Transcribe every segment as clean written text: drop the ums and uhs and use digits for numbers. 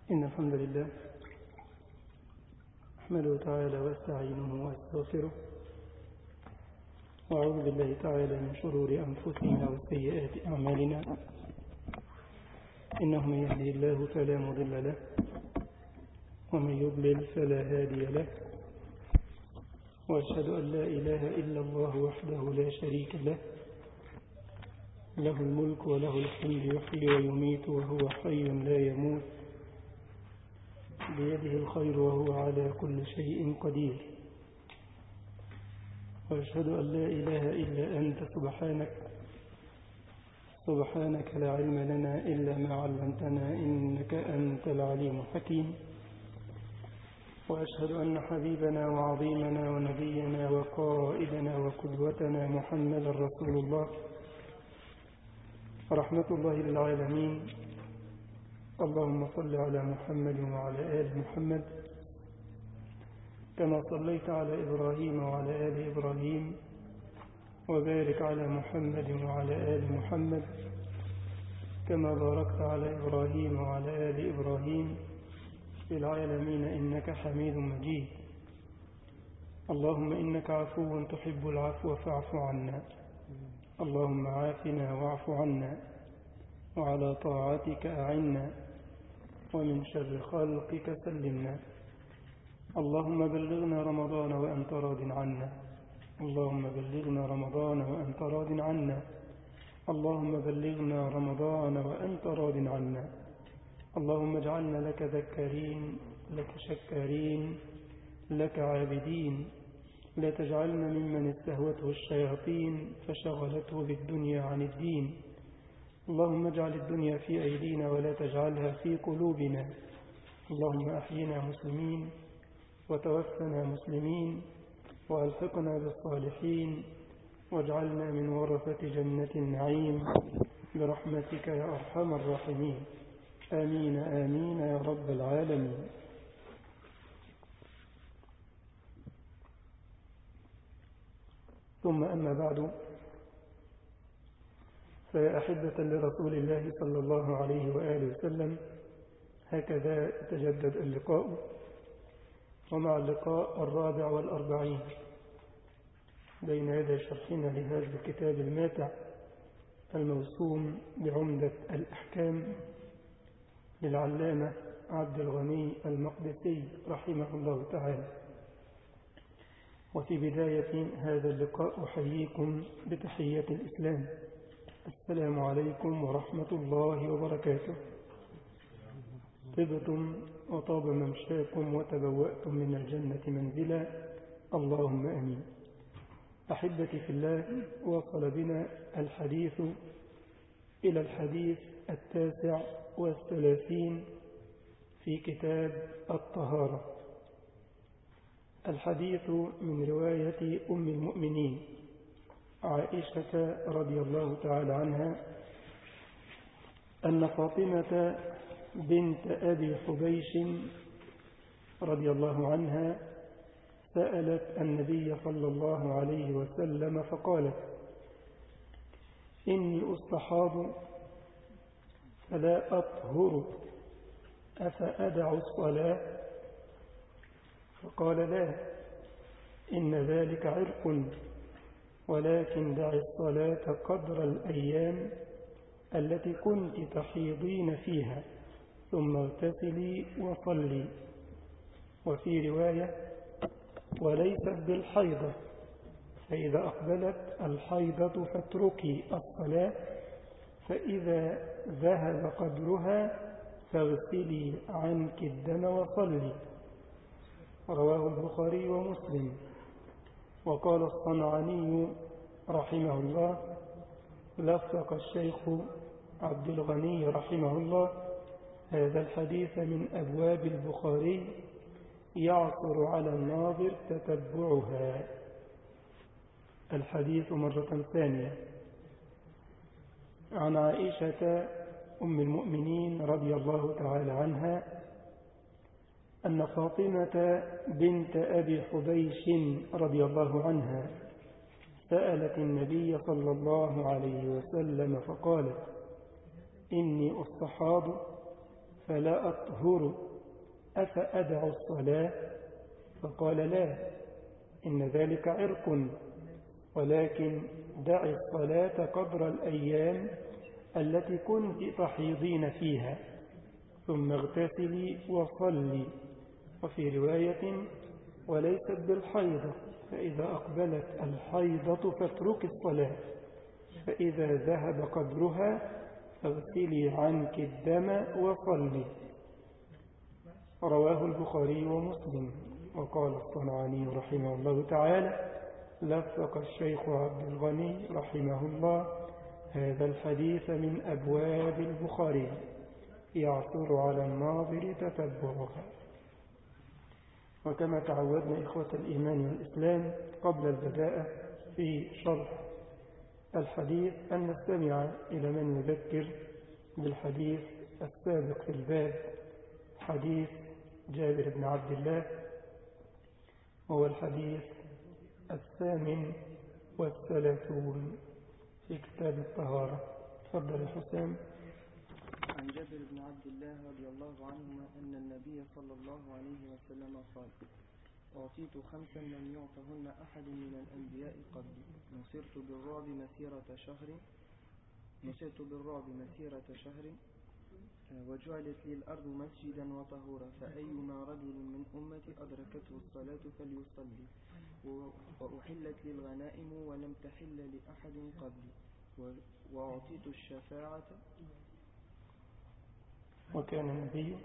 إن الحمد لله أحمده تعالى واستعينه واستغفره وأعوذ بالله تعالى من شرور أنفسنا وسيئات أعمالنا إنه من يهدي الله فلا مضل له ومن يضلل فلا هادي له وأشهد أن لا إله إلا الله وحده لا شريك له له الملك وله الحمد يحيي ويميت وهو حي لا يموت بيده الخير وهو على كل شيء قدير وأشهد أن لا إله إلا أنت سبحانك لا علم لنا إلا ما علمتنا إنك أنت العليم الحكيم وأشهد أن حبيبنا وعظيمنا ونبينا وقائدنا وقدوتنا محمد رسول الله رحمة الله للعالمين. اللهم صل على محمد وعلى آل محمد كما صليت على إبراهيم وعلى آل إبراهيم وبارك على محمد وعلى آل محمد كما باركت على إبراهيم وعلى آل إبراهيم في العالمين إنك حميد مجيد. اللهم إنك عفو تحب العفو فاعف عنا. اللهم عافنا واعف عنا وعلى طاعتك أعنا ومن شر خلقك سلمنا. اللهم بلغنا رمضان وأنت راض عنا. اللهم بلغنا رمضان وأنت راض عنا. اللهم بلغنا رمضان وأنت راض عنا. اللهم اجعلنا لك ذكارين لك شكارين لك عابدين لا تجعلنا ممن استهوته الشياطين فشغلته بالدنيا عن الدين. اللهم اجعل الدنيا في أيدينا ولا تجعلها في قلوبنا. اللهم أحينا مسلمين وتوفنا مسلمين وألحقنا بالصالحين واجعلنا من ورثة جنة النعيم برحمتك يا أرحم الراحمين. آمين آمين يا رب العالمين. ثم أما بعد، فيا أحبة لرسول الله صلى الله عليه وآله وسلم، هكذا يتجدد اللقاء، ومع اللقاء 44 بين يدي شرحنا لهذا الكتاب الماتع الموسوم بعمدة الأحكام للعلامة عبد الغني المقدسي رحمه الله تعالى. وفي بداية هذا اللقاء أحييكم بتحية الإسلام. السلام عليكم ورحمة الله وبركاته. طبتم وطاب ممشاكم وتبوأتم من الجنة منزلا، اللهم أمين. أحبتي في الله، وصل بنا الحديث إلى الحديث 39 في كتاب الطهارة. الحديث من رواية أم المؤمنين عائشة رضي الله تعالى عنها أن فاطمة بنت أبي حبيش رضي الله عنها سألت النبي صلى الله عليه وسلم فقالت: إني أستحاض فلا أطهر أفأدع الصلاة؟ فقال: لا، إن ذلك عرق، ولكن دع الصلاة قدر الأيام التي كنت تحيضين فيها ثم اغتسلي وصلي. وفي رواية: وليست بالحيضة، فإذا أقبلت الحيضة فاتركي الصلاة، فإذا ذهب قدرها فاغسلي عنك الدم وصلي. رواه البخاري ومسلم. وقال الصنعاني رحمه الله: لفق الشيخ عبد الغني رحمه الله هذا الحديث من أبواب البخاري يعثر على الناظر تتبعها. الحديث مرة ثانية عن عائشة أم المؤمنين رضي الله تعالى عنها أن فاطمة بنت أبي حبيش رضي الله عنها سألت النبي صلى الله عليه وسلم فقالت: إني أستحاض فلا أطهر أفأدع الصلاة؟ فقال لا، إن ذلك عرق، ولكن دعي الصلاة قدر الأيام التي كنت تحيضين فيها، ثم اغتسلي وصلي. وفي رواية وليست بالحيضة، فإذا أقبلت الحيضة فاترك الصلاة، فإذا ذهب قدرها فاغسلي عنك الدم وصلي. رواه البخاري ومسلم. وقال الصنعاني رحمه الله تعالى: لفق الشيخ عبد الغني رحمه الله هذا الحديث من أبواب البخاري، يعثر على الناظر تتبعها. وكما تعودنا إخوة الإيمان والإسلام قبل البداءة في شرح الحديث أن نستمع إلى من يذكر بالحديث السابق في الباب، حديث جابر بن عبد الله، وهو الحديث 38 في كتاب الطهارة. تفضل يا حسام. عن جابر بن عبد الله رضي الله عنهما أن النبي صلى الله عليه وسلم قال: أعطيت 5 لم يعطهن أحد من الأنبياء قبلي، نصرت بالرعب مسيرة شهر وجعلت لي الأرض مسجدا وطهورا، فأيما رجل من أمتي أدركته الصلاة فليصلي، وأحلت لي الغنائم ولم تحل لأحد قبلي، وأعطيت الشفاعة. وكان النبي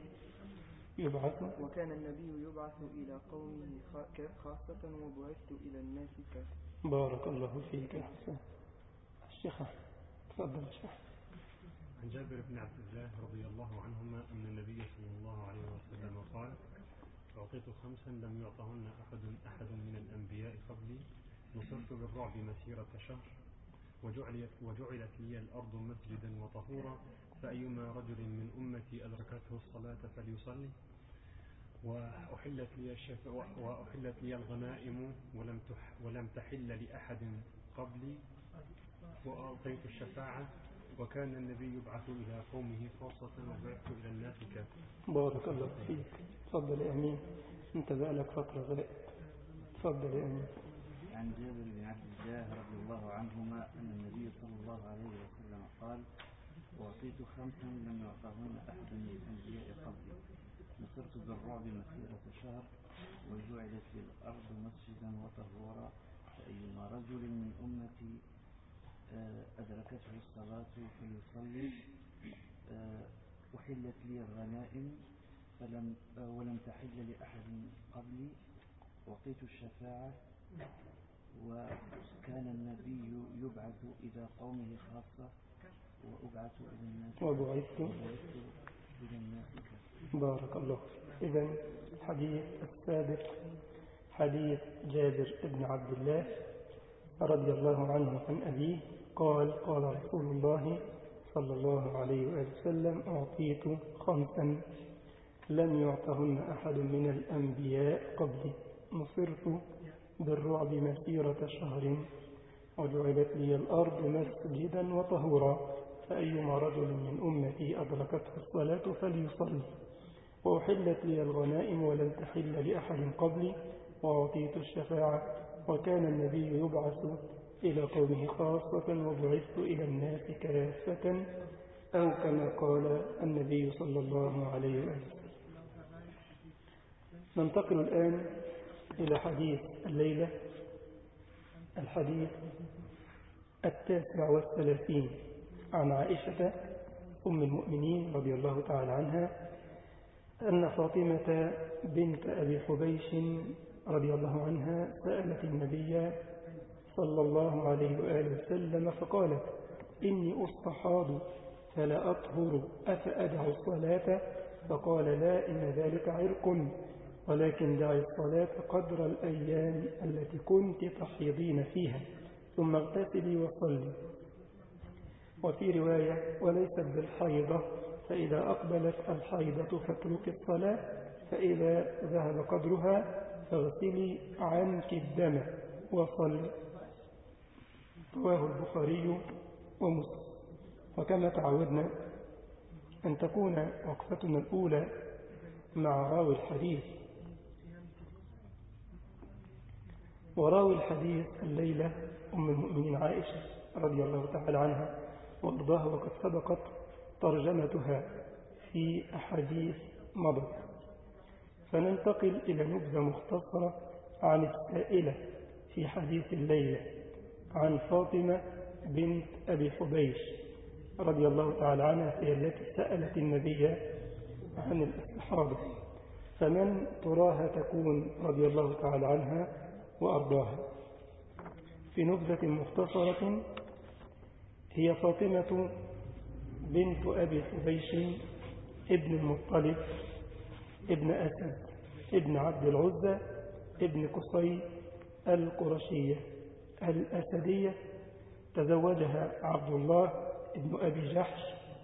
يبعث إلى قومه خاصة وبعثت إلى الناس كافة. بارك الله فيك يا حسن. الشيخ تفضل الشيخ. عن جابر بن عبد الله رضي الله عنهما أن النبي صلى الله عليه وسلم قال: أعطيت 5 لم يعطهن أحد من الأنبياء قبلي، نصرت بالرعب مسيرة شهر وجعلت لي الأرض مسجدا وطهورا، فأيما رجل من أمتي أدركته الصلاة فليصلي، وأحلت لي الغنائم ولم تحل لأحد قبلي، وأعطيت الشفاعة، وكان النبي يبعث إلى قومه خاصة وبعثت إلى الناس كافة. بارك الله فيك. تفضل يا أمين، أنت بقالك فترة غائب. تفضل يا أمين. عن جابر بن عبد الله رضي الله عنهما أن النبي صلى الله عليه وسلم قال: أعطيت 5 لم يعطهن أحد من الأنبياء قبلي، نصرت بالرعب مسيرة شهر وجعلت للأرض مسجدا وطهورا، فأيما رجل من أمتي أدركته الصلاة فليصلي، أحلت لي الغنائم ولم تحل لأحد قبلي، وأعطيت الشفاعة، وكان النبي يبعث إلى قومه خاصة وأبعث إلى الناس وبعثت إلى الناس كافة. بارك الله. إذن الحديث السابق حديث جابر بن عبد الله رضي الله عنه عن أبيه قال: قال رسول الله صلى الله عليه وسلم: أعطيت 5 لم يعطهن أحد من الأنبياء قبلي، نصرت بالرعب مسيرة شهر وجعلت لي الأرض مسجدا وطهورا، فأيما رجل من أمتي أدركته الصلاة فليصلي، وأحلت لي الغنائم ولم تحل لأحد قبلي، وأعطيت الشفاعة، وكان النبي يبعث إلى قومه خاصة وبعثت إلى الناس كافة، أو كما قال النبي صلى الله عليه وسلم. ننتقل الآن إلى حديث الليلة، الحديث 39 عن عائشة أم المؤمنين رضي الله تعالى عنها أن فاطمة بنت أبي حبيش رضي الله عنها سألت النبي صلى الله عليه وآله وسلم فقالت: إني أستحاض فلا أطهر أفأدع الصلاة؟ فقال: لا، إن ذلك عرق، ولكن دعي الصلاة قدر الأيام التي كنت تحيضين فيها، ثم اغتسلي وصلي. وفي رواية: وليست بالحيضة، فإذا أقبلت الحيضة فاترك الصلاة، فإذا ذهب قدرها فاغسلي عنك الدم وصلي. رواه البخاري ومسلم. وكما تعودنا أن تكون وقفتنا الأولى مع راوي الحديث. وراوي الحديث الليلة أم المؤمنين عائشة رضي الله تعالى عنها وارضاها، وقد سبقت ترجمتها في أحاديث مضت، فننتقل إلى نبذة مختصرة عن السائلة في حديث الليلة، عن فاطمة بنت أبي حبيش رضي الله تعالى عنها، هي التي سألت النبي عن الاستحاضة. فمن تراها تكون رضي الله تعالى عنها وأرضاها؟ في نبذة مختصرة، هي فاطمة بنت أبي حبيش ابن المطلب ابن أسد ابن عبد العزى ابن قصي القرشية الأسدية. تزوجها عبد الله ابن أبي جحش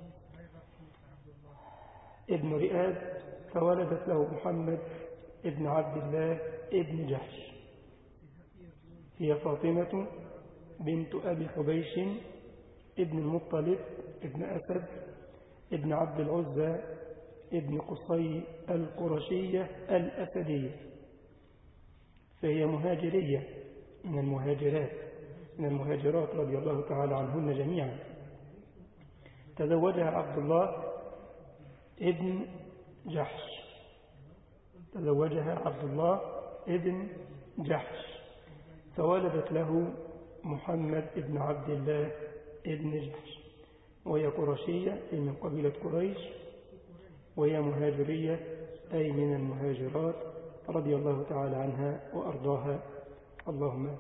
ابن رئاد، فولدت له محمد ابن عبد الله ابن جحش. هي فاطمة بنت أبي حبيش ابن المطلب ابن أسد ابن عبد العزى ابن قصي القرشية الأسدية، فهي مهاجرية من المهاجرات رضي الله تعالى عنهن جميعا. تزوجها عبد الله ابن جحش، فولدت له محمد ابن عبد الله ابن جحش، وهي قرشية أي من قبيلة قريش، وهي مهاجرية أي من المهاجرات رضي الله تعالى عنها وأرضاها. اللهم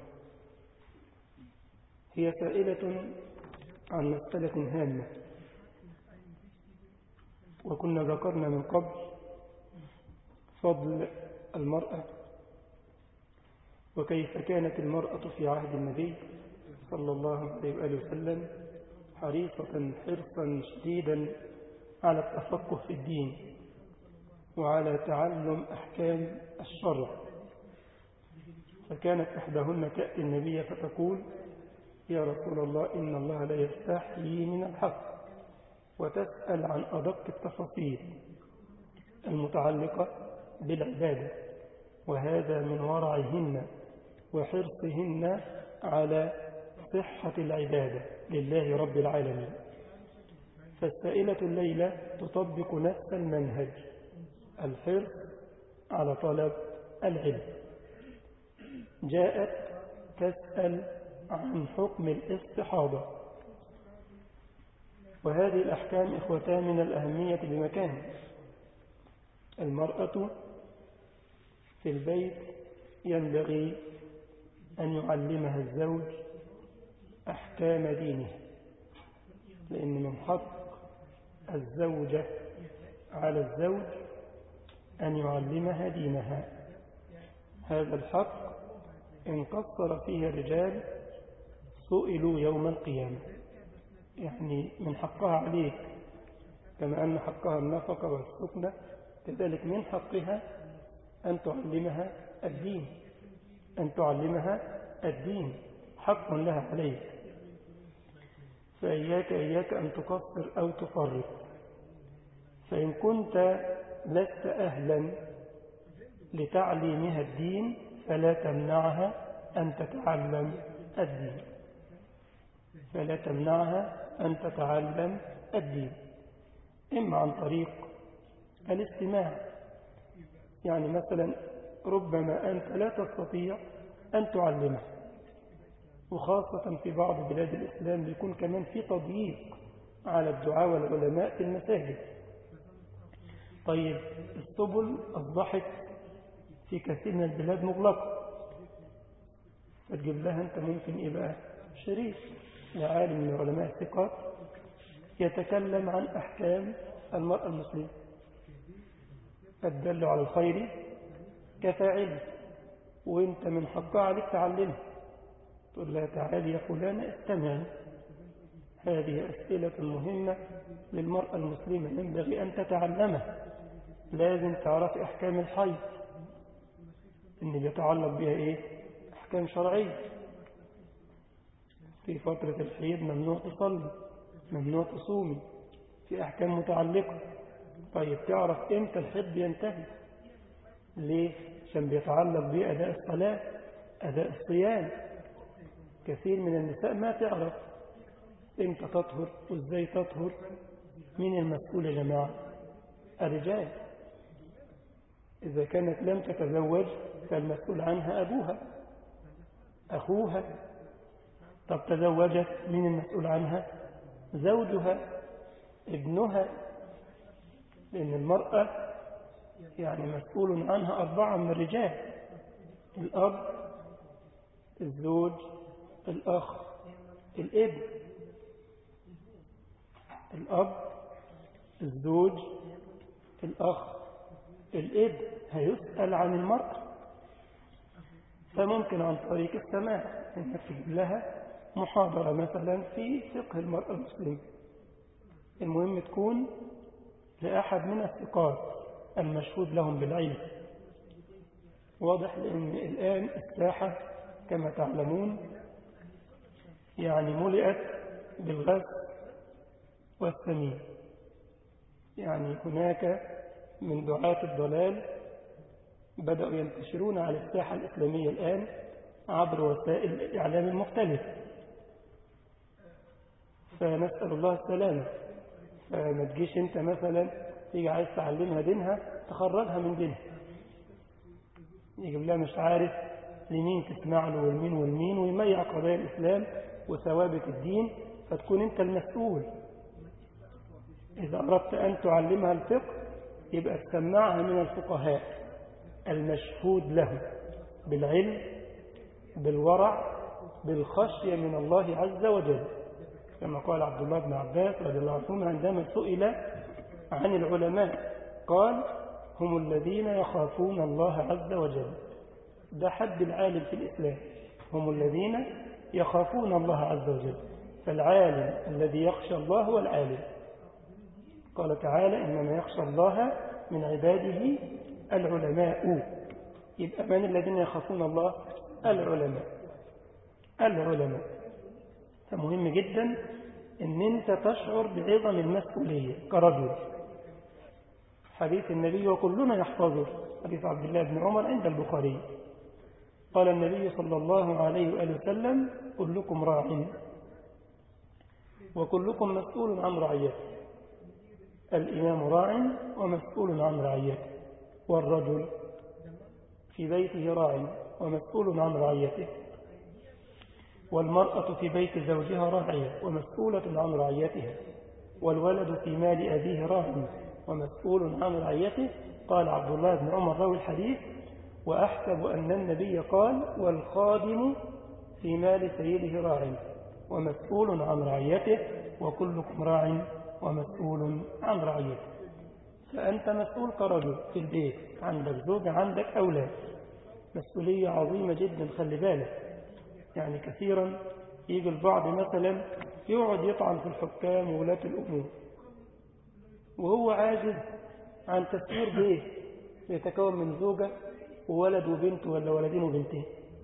هي سائلة عن مسألة هامة، وكنا ذكرنا من قبل فضل المرأة، وكيف كانت المرأة في عهد النبي صلى الله عليه وآله وسلم حريصة حرصا شديدا على التفقه في الدين وعلى تعلم أحكام الشرع. فكانت إحداهن تأتي النبي فتقول: يا رسول الله، إن الله لا يستحيي من الحق، وتسأل عن أدق التفاصيل المتعلقة بالعبادة، وهذا من ورعهن وحرصهن على صحة العبادة لله رب العالمين. فالسائلة الليلة تطبق نفس المنهج، الحرص على طلب العلم. جاءت تسأل عن حكم الاستحاضة، وهذه الأحكام إخوتان من الأهمية بمكان. المرأة في البيت ينبغي أن يعلمها الزوج أحكام دينه، لأن من حق الزوجة على الزوج أن يعلمها دينها. هذا الحق إن قصر فيه الرجال سئلوا يوم القيامة. يعني من حقها عليك، كما أن حقها النفقة والسكنة، كذلك من حقها أن تعلمها الدين، حق لها عليك. فإياك أن تقصر أو تفرط. فإن كنت لست أهلا لتعليمها الدين فلا تمنعها أن تتعلم الدين، إما عن طريق الاستماع. يعني مثلا ربما أنت لا تستطيع أن تعلمها، وخاصة في بعض بلاد الإسلام بيكون كمان في تضييق على الدعاء والعلماء في المساجد. طيب السبل أصبحت في كثير من البلاد مغلقة، فتجيب لها أنت ممكن يبقى شريف لعالم من علماء الثقات يتكلم عن أحكام المرأة المسلمة، الدل على الخير كفاعله، وانت من حقها عليك تعلمها. تقول لها: تعالي يا فلانة استمعي، هذه أسئلة مهمة للمرأة المسلمة ينبغي أن تتعلمها. لازم تعرف أحكام الحيض، إن يتعلق بها أحكام شرعية. في فترة الحيض ممنوع تصلي، ممنوع تصومي، في أحكام متعلقة. طيب تعرف إمتى الحيض ينتهي؟ ليه؟ عشان بيتعلق بأداء الصلاة، أداء الصيام. كثير من النساء ما تعرف إمتى تطهر وإزاي تطهر. مين المسؤول يا جماعة؟ الرجال. إذا كانت لم تتزوج فالمسؤول عنها أبوها أخوها. طب تزوجت، مين المسؤول عنها؟ زوجها ابنها. لأن المرأة يعني مسؤول عنها 4 من الرجال: الأب، الزوج، الأخ، الابن. الأب، الزوج، الأخ، الابن هيسأل عن المرأة. فممكن عن طريق السماع انك تجيب لها محاضرة مثلا في فقه المرأة المسلمة. المهم تكون لأحد من الثقات المشهود لهم بالعلم. واضح، لأن الآن الساحة كما تعلمون يعني ملئت بالغث والسمين. يعني هناك من دعاة الضلال بدأوا ينتشرون على الساحة الإسلامية الآن عبر وسائل الإعلام المختلفة. فنسأل الله السلامة. فما تجيش أنت مثلا تيجي عايز تعلمها دينها تخرجها من دينها، يجيب لها مش عارف لمين تسمع له والمين والمين، ويميع قضايا الإسلام وثوابت الدين، فتكون أنت المسؤول. إذا أردت أن تعلمها الفقه يبقى تسمعها من الفقهاء المشهود له بالعلم، بالورع، بالخشية من الله عز وجل، كما قال عبد الله بن عباس رضي الله عنه عندما سئل عن العلماء قال: هم الذين يخافون الله عز وجل. ده حد العالم في الإسلام، هم الذين يخافون الله عز وجل. فالعالم الذي يخشى الله هو العالم. قال تعالى: إنما يخشى الله من عباده العلماء. يبقى من الذين يخافون الله؟ العلماء. العلماء. فمهم جدا ان انت تشعر بعظم المسؤولية كرجل. حديث النبي وكلنا يحفظه، حديث عبد الله بن عمر عند البخاري، قال النبي صلى الله عليه وآله وسلم: كلكم راع وكلكم مسؤول عن رعيته. الإمام راع ومسؤول عن رعيته، والرجل في بيته راع ومسؤول عن رعيته، والمرأة في بيت زوجها راعية ومسؤولة عن رعيتها، والولد في مال أبيه راع ومسؤول عن رعيته. قال عبد الله بن عمر راوي الحديث: وأحسب أن النبي قال: والخادم في مال سيده راع ومسؤول عن رعيته، وكلكم راع ومسؤول عن رعيته. فأنت مسؤول كرجل في البيت، عندك زوجة، عندك أولاد، مسؤولية عظيمة جدا. خلي بالك، يعني كثيرا يجي البعض مثلا يقعد يطعن في الحكام وولاة الأمور وهو عاجز عن تسيير بيت يتكون من زوجة وولد وبنت ولا ولدين وبنتين.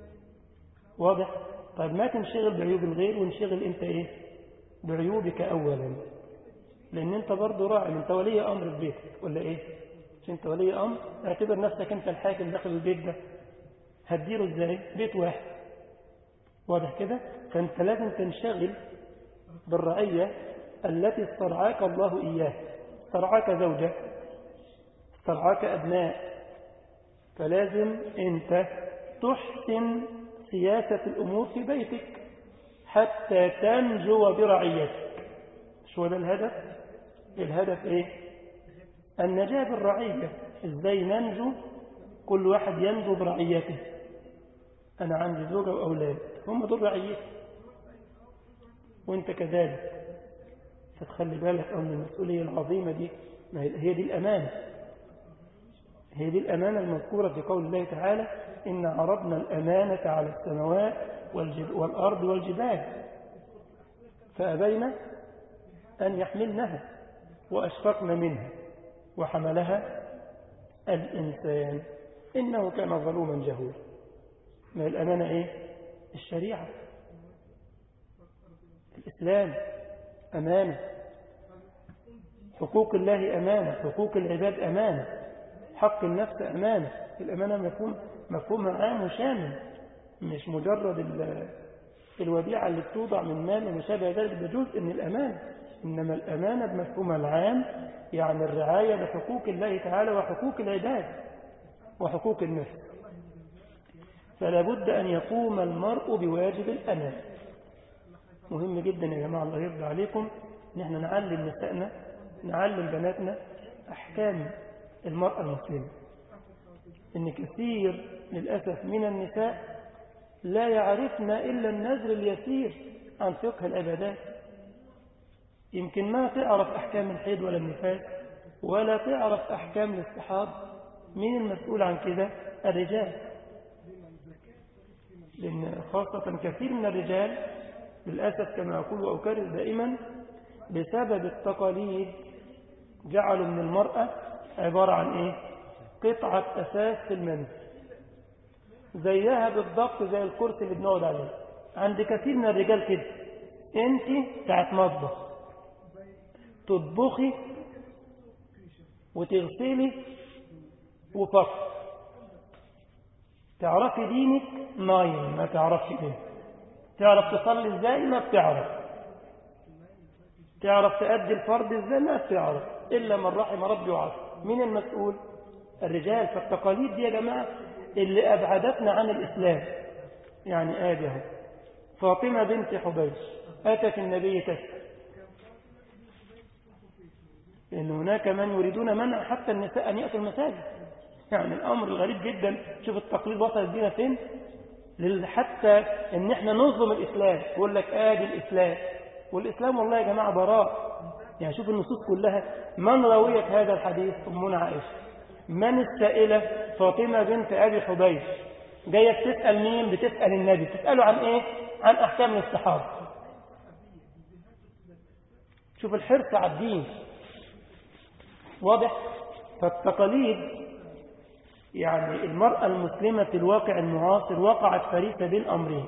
واضح؟ طيب ما تنشغل بعيوب الغير وانشغل انت ايه بعيوبك اولا، لان انت برضو راعي، انت ولي امر في بيتك ولا ايه؟ مش انت ولي امر؟ اعتبر نفسك انت الحاكم داخل البيت ده، هتديره ازاي؟ بيت واحد. واضح كده؟ فانت لازم تنشغل بالرعية التي استرعاك الله اياه. استرعاك زوجة، استرعاك ابناء، فلازم انت تحسن سياسة الامور في بيتك حتى تنجو برعيتك. شو ده الهدف؟ الهدف ايه؟ النجاة بالرعية. ازاي ننجو؟ كل واحد ينجو برعيته. انا عندي زوجة واولاد، هم دول رعيتي، وانت كذلك. فتخلي بالك ان المسؤولية العظيمة دي هي دي الامانة، هي دي الامانة المذكورة في قول الله تعالى: إن عرضنا الأمانة على السماوات والأرض والجبال فأبين أن يحملنها وأشفقن منها وحملها الإنسان إنه كان ظلوما جهولا. ما الأمانة إيه؟ الشريعة، الإسلام أمانة. حقوق الله أمانة، حقوق العباد أمانة، حق النفس أمانة. الأمانة مفهومها عام وشامل، مش مجرد الوديعة اللي بتوضع من مال وما شابه ذلك، ده جزء من الأمانة. إنما الأمانة بمفهومها العام يعني الرعاية لحقوق الله تعالى وحقوق العباد وحقوق النفس. فلا بد أن يقوم المرء بواجب الأمانة. مهم جدا يا جماعة، الله يرضى عليكم، إن احنا نعلم نسائنا، نعلم بناتنا أحكام المرأة المسلمة. إن كثير للأسف من النساء لا يعرفن إلا النذر اليسير عن فقه العبادات. يمكن ما تعرف أحكام الحيض ولا النفاس، ولا تعرف أحكام الاستحاضة. مين المسؤول عن كده؟ الرجال. لأن خاصة كثير من الرجال للأسف كما أقول وأكرر دائما بسبب التقاليد جعلوا من المرأة عبارة عن إيه؟ قطعة أساس في المنزل، زيها بالضبط زي الكرسي اللي بنقعد عليه. عند كثير من الرجال كده، أنت بتاعت مطبخ، تطبخي وتغسلي وفقط. تعرفي دينك نايم، ما تعرفش دينك. تعرف تصلي ازاي؟ ما بتعرف. تعرف تأدي الفرض ازاي؟ ما بتعرف، إلا من رحم ربي وعصى. مين المسؤول؟ الرجال. فالتقاليد دي يا جماعة اللي أبعدتنا عن الإسلام. يعني آدي اهو فاطمة بنت حبيش أتت النبي تسأل، لأن هناك من يريدون منع حتى النساء أن يأتوا المساجد. يعني الأمر الغريب جدا. شوف التقليد وصل بينا فين، حتى ان احنا نظلم الإسلام. يقول لك آدي الإسلام، والإسلام والله يا جماعة براء. يعني شوف النصوص كلها. من راوية هذا الحديث؟ أمنا عائشة. من السائلة؟ فاطمة بنت أبي حبيش. جاية بتسأل مين؟ بتسأل النبي. بتسأله عن إيه؟ عن أحكام الاستحاضة. شوف الحرص على الدين واضح. فالتقاليد يعني المرأة المسلمة في الواقع المعاصر وقعت فريسة بين أمرين،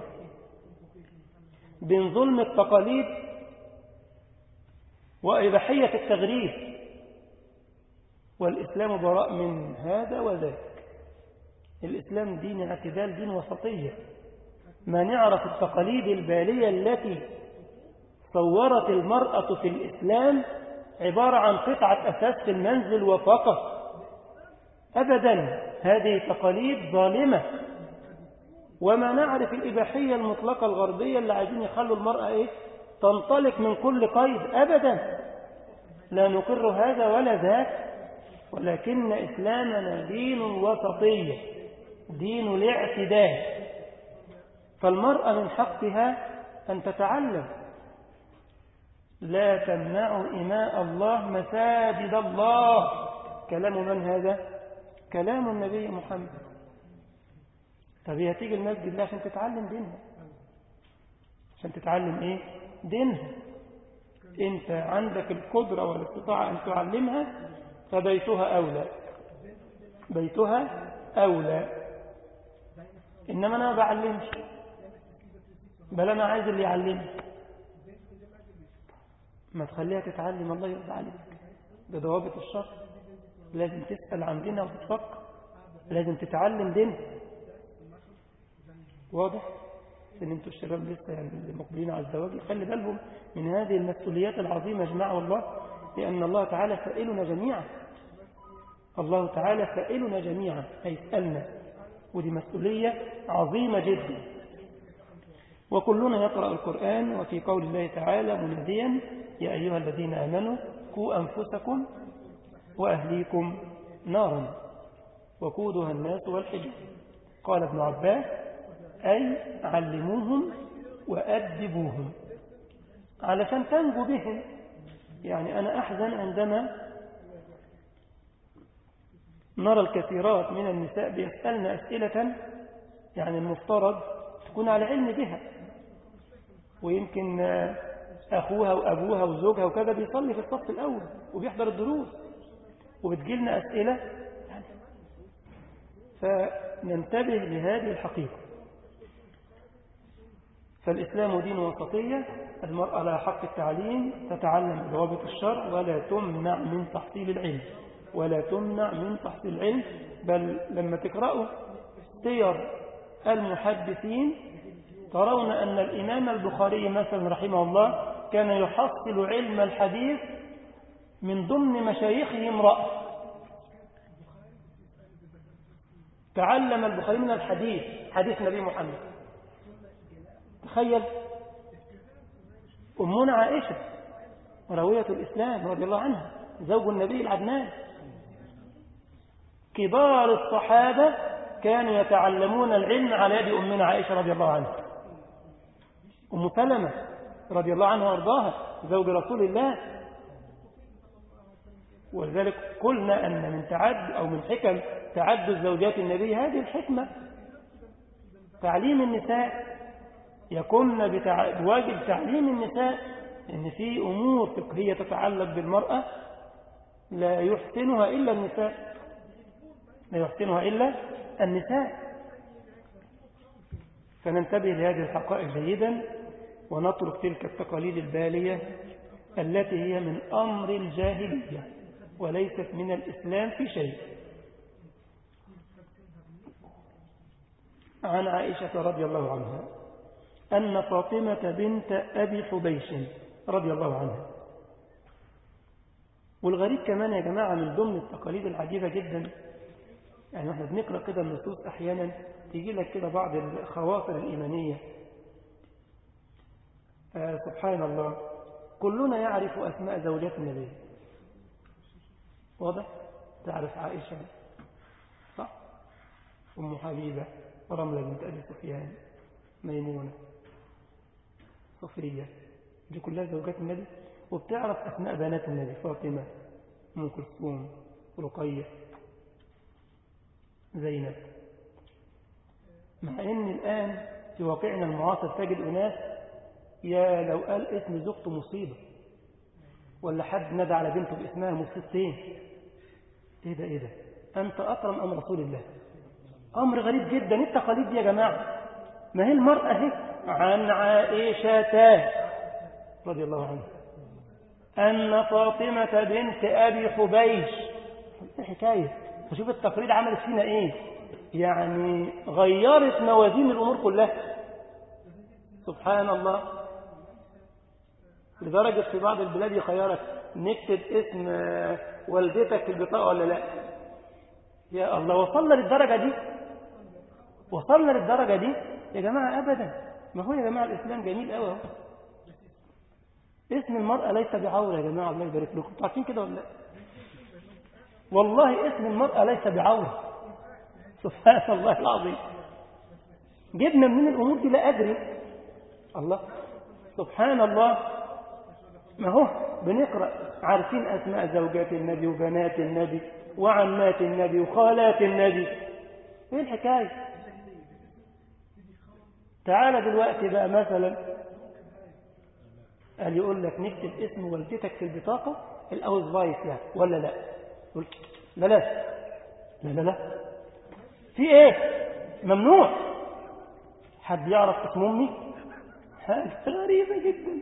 بين ظلم التقاليد وإباحية التغريب. والإسلام براء من هذا وذاك. الإسلام دين اعتدال، دين وسطية. ما نعرف التقاليد البالية التي صورت المرأة في الإسلام عبارة عن قطعة أساس في المنزل وفقط. أبدا، هذه تقاليد ظالمة. وما نعرف الإباحية المطلقة الغربية اللي عايزين يخلوا المرأة إيه؟ تنطلق من كل قيد. أبدا، لا نقر هذا ولا ذاك. ولكن إسلامنا دين وسطية، دين الاعتدال. فالمرأة من حقها أن تتعلم. لا تمنعوا إماء الله مساجد الله. كلام من هذا؟ كلام النبي محمد. طب هي تيجي المسجد لا عشان تتعلم دينها. عشان تتعلم إيه؟ دينها. أنت عندك القدرة والاستطاعة أن تعلمها، فبيتها أولى. بيتها أولى. إنما أنا ما بعلمش، بل أنا عايز اللي يعلمني. ما تخليها تتعلم، الله يرضى عليك. بضوابط الشرع لازم تسأل عن دينها وتتفقه، لازم تتعلم دينها. واضح؟ ان انتوا الشباب لسه يعني المقبلين على الزواج يخلي بالهم من هذه المسؤوليات العظيمة يا جماعة والله. لأن الله تعالى سائلنا جميعا. الله تعالى سائلنا جميعا، هيسألنا، ودي مسؤولية عظيمة جدا. وكلنا يقرأ القرآن. وفي قول الله تعالى مناديا يا أيها الذين آمنوا قوا أنفسكم وأهليكم نارا وقودها الناس والحجارة. قال ابن عباس أي علموهم وأدبوهم علشان تنجو بهم. يعني أنا أحزن عندما نرى الكثيرات من النساء بيسألن أسئلة يعني المفترض تكون على علم بها، ويمكن أخوها وأبوها وزوجها وكذا بيصلي في الصف الأول وبيحضر الدروس، وبتجيلنا أسئلة يعني. فننتبه لهذه الحقيقة. فالإسلام دين وسطية، المرأة لها حق التعليم، تتعلم ضوابط الشرع ولا تمنع من تحصيل العلم، ولا تمنع من تحصيل العلم. بل لما تقرأوا سير المحدثين ترون أن الإمام البخاري مثلا رحمه الله كان يحصل علم الحديث من ضمن مشايخه امرأة. تعلم البخاري من الحديث، حديث نبي محمد. تخيل أمنا عائشة راوية الإسلام رضي الله عنها، زوج النبي العدنان. كبار الصحابة كانوا يتعلمون العلم على يد أمنا عائشة رضي الله عنها. أم سلمة رضي الله عنها وارضاها زوج رسول الله. ولذلك قلنا أن من من حكم تعدد زوجات النبي هذه الحكمة، تعليم النساء، يكون بواجب تعليم النساء إن في أمور فقهية تتعلق بالمرأة لا يحسنها إلا النساء، لا يحسنها إلا النساء. فننتبه لهذه الحقائق جيدا ونترك تلك التقاليد البالية التي هي من أمر الجاهلية وليست من الإسلام في شيء. عن عائشة رضي الله عنها أن فاطمة بنت أبي حبيش رضي الله عنها. والغريب كمان يا جماعة من ضمن التقاليد العجيبة جدا، يعني احنا بنقرأ كده النصوص أحيانا تيجي لك كده بعض الخواطر الإيمانية. سبحان الله، كلنا يعرف أسماء زوجات النبي، واضح؟ تعرف عائشة صح؟ أم حبيبة، رملة بنت أبي سفيان، ميمونة، صفية، دي كلها زوجات النبي. وبتعرف أسماء بنات النبي، فاطمة، أم كلثوم، رقية، زينب. مع أن الآن في واقعنا المعاصر تجد أناس يا لو قال اسم زوجته مصيبة، ولا حد ندى على بنته باسمها مصيبتين. إيه ده أنت أكرم أم رسول الله؟ أمر غريب جدا. التقاليد دي يا جماعة، ما هي المرأة هي. عن عائشة رضي الله عنها أن فاطمة بنت أبي حبيش. الحكاية فشوف التقاليد عملت فينا إيه، يعني غيرت موازين الأمور كلها. سبحان الله، لدرجة في بعض البلاد يخيرك نكتب اسم والدتك في البطاقة ولا لا. يا الله، وصلنا للدرجة دي، وصلنا للدرجة دي يا جماعة. أبدا، ما هو يا جماعة الإسلام جميل قوي. اسم المرأة ليس بعورة يا جماعة، الله يبارك لكم. انتوا عارفين كده ولا لا؟ والله اسم المرأة ليس بعورة. سبحان الله العظيم، جبنا من الأمور دي لا أدري. الله سبحان الله، ما هو بنقرأ عارفين أسماء زوجات النبي وبنات النبي وعمات النبي وخالات النبي. ايه الحكاية؟ تعال دلوقتي بقى مثلا قال يقول لك نكتب اسم والدتك في البطاقة الأوز فايس يعني ولا لا؟ لا لا لا لا لا، في ايه؟ ممنوع. حد يعرف اسم امي؟ حاجة غريبة جدا.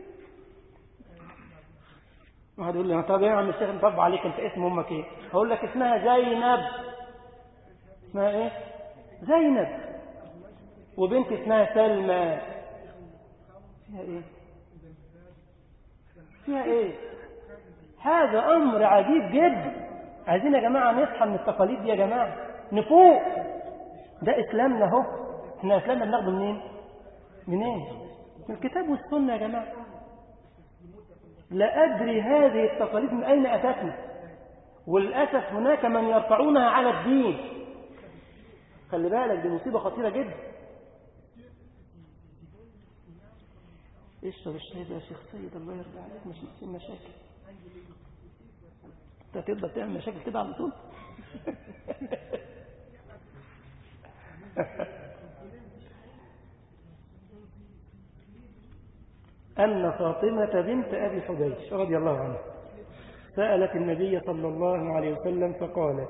واحد يقول لي طب يا عم الشيخ نطبق عليك، انت اسم امك ايه؟ هقول لك اسمها زينب. اسمها ايه؟ زينب. وبنت اسمها سلمى. فيها ايه؟ فيها ايه؟ هذا امر عجيب جدا. عايزين يا جماعة نصحى من التقاليد دي يا جماعة، نفوق. ده اسلامنا اهو. احنا اسلامنا بناخده منين؟ منين؟ من الكتاب والسنة يا جماعة. لا أدري هذه التقاليد من أين أتتنا، وللأسف هناك من يرفعونها على الدين. خلي بالك، دي مصيبة خطيرة جدا. اشرب الشاي ده يا شيخ سيد، الله يرضى عليك، مش ناقصين مشاكل. انت تقدر تعمل مشاكل كده على طول؟ أن فاطمة بنت أبي حبيش رضي الله عنها سألت النبي صلى الله عليه وسلم فقالت: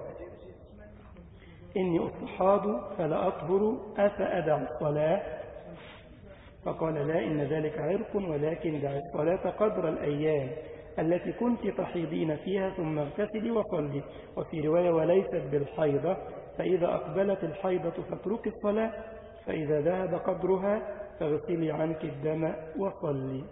إني أستحاض فلا أطهر أفأدع الصلاة؟ فقال لا، إن ذلك عرق، ولكن دع الصلاة قدر الأيام التي كنت تحيضين فيها ثم اغتسلي وصلي. وفي رواية وليست بالحيضة، فإذا أقبلت الحيضة فاتركي الصلاة، فإذا ذهب قدرها فاغسلي عنك الدم وصلي.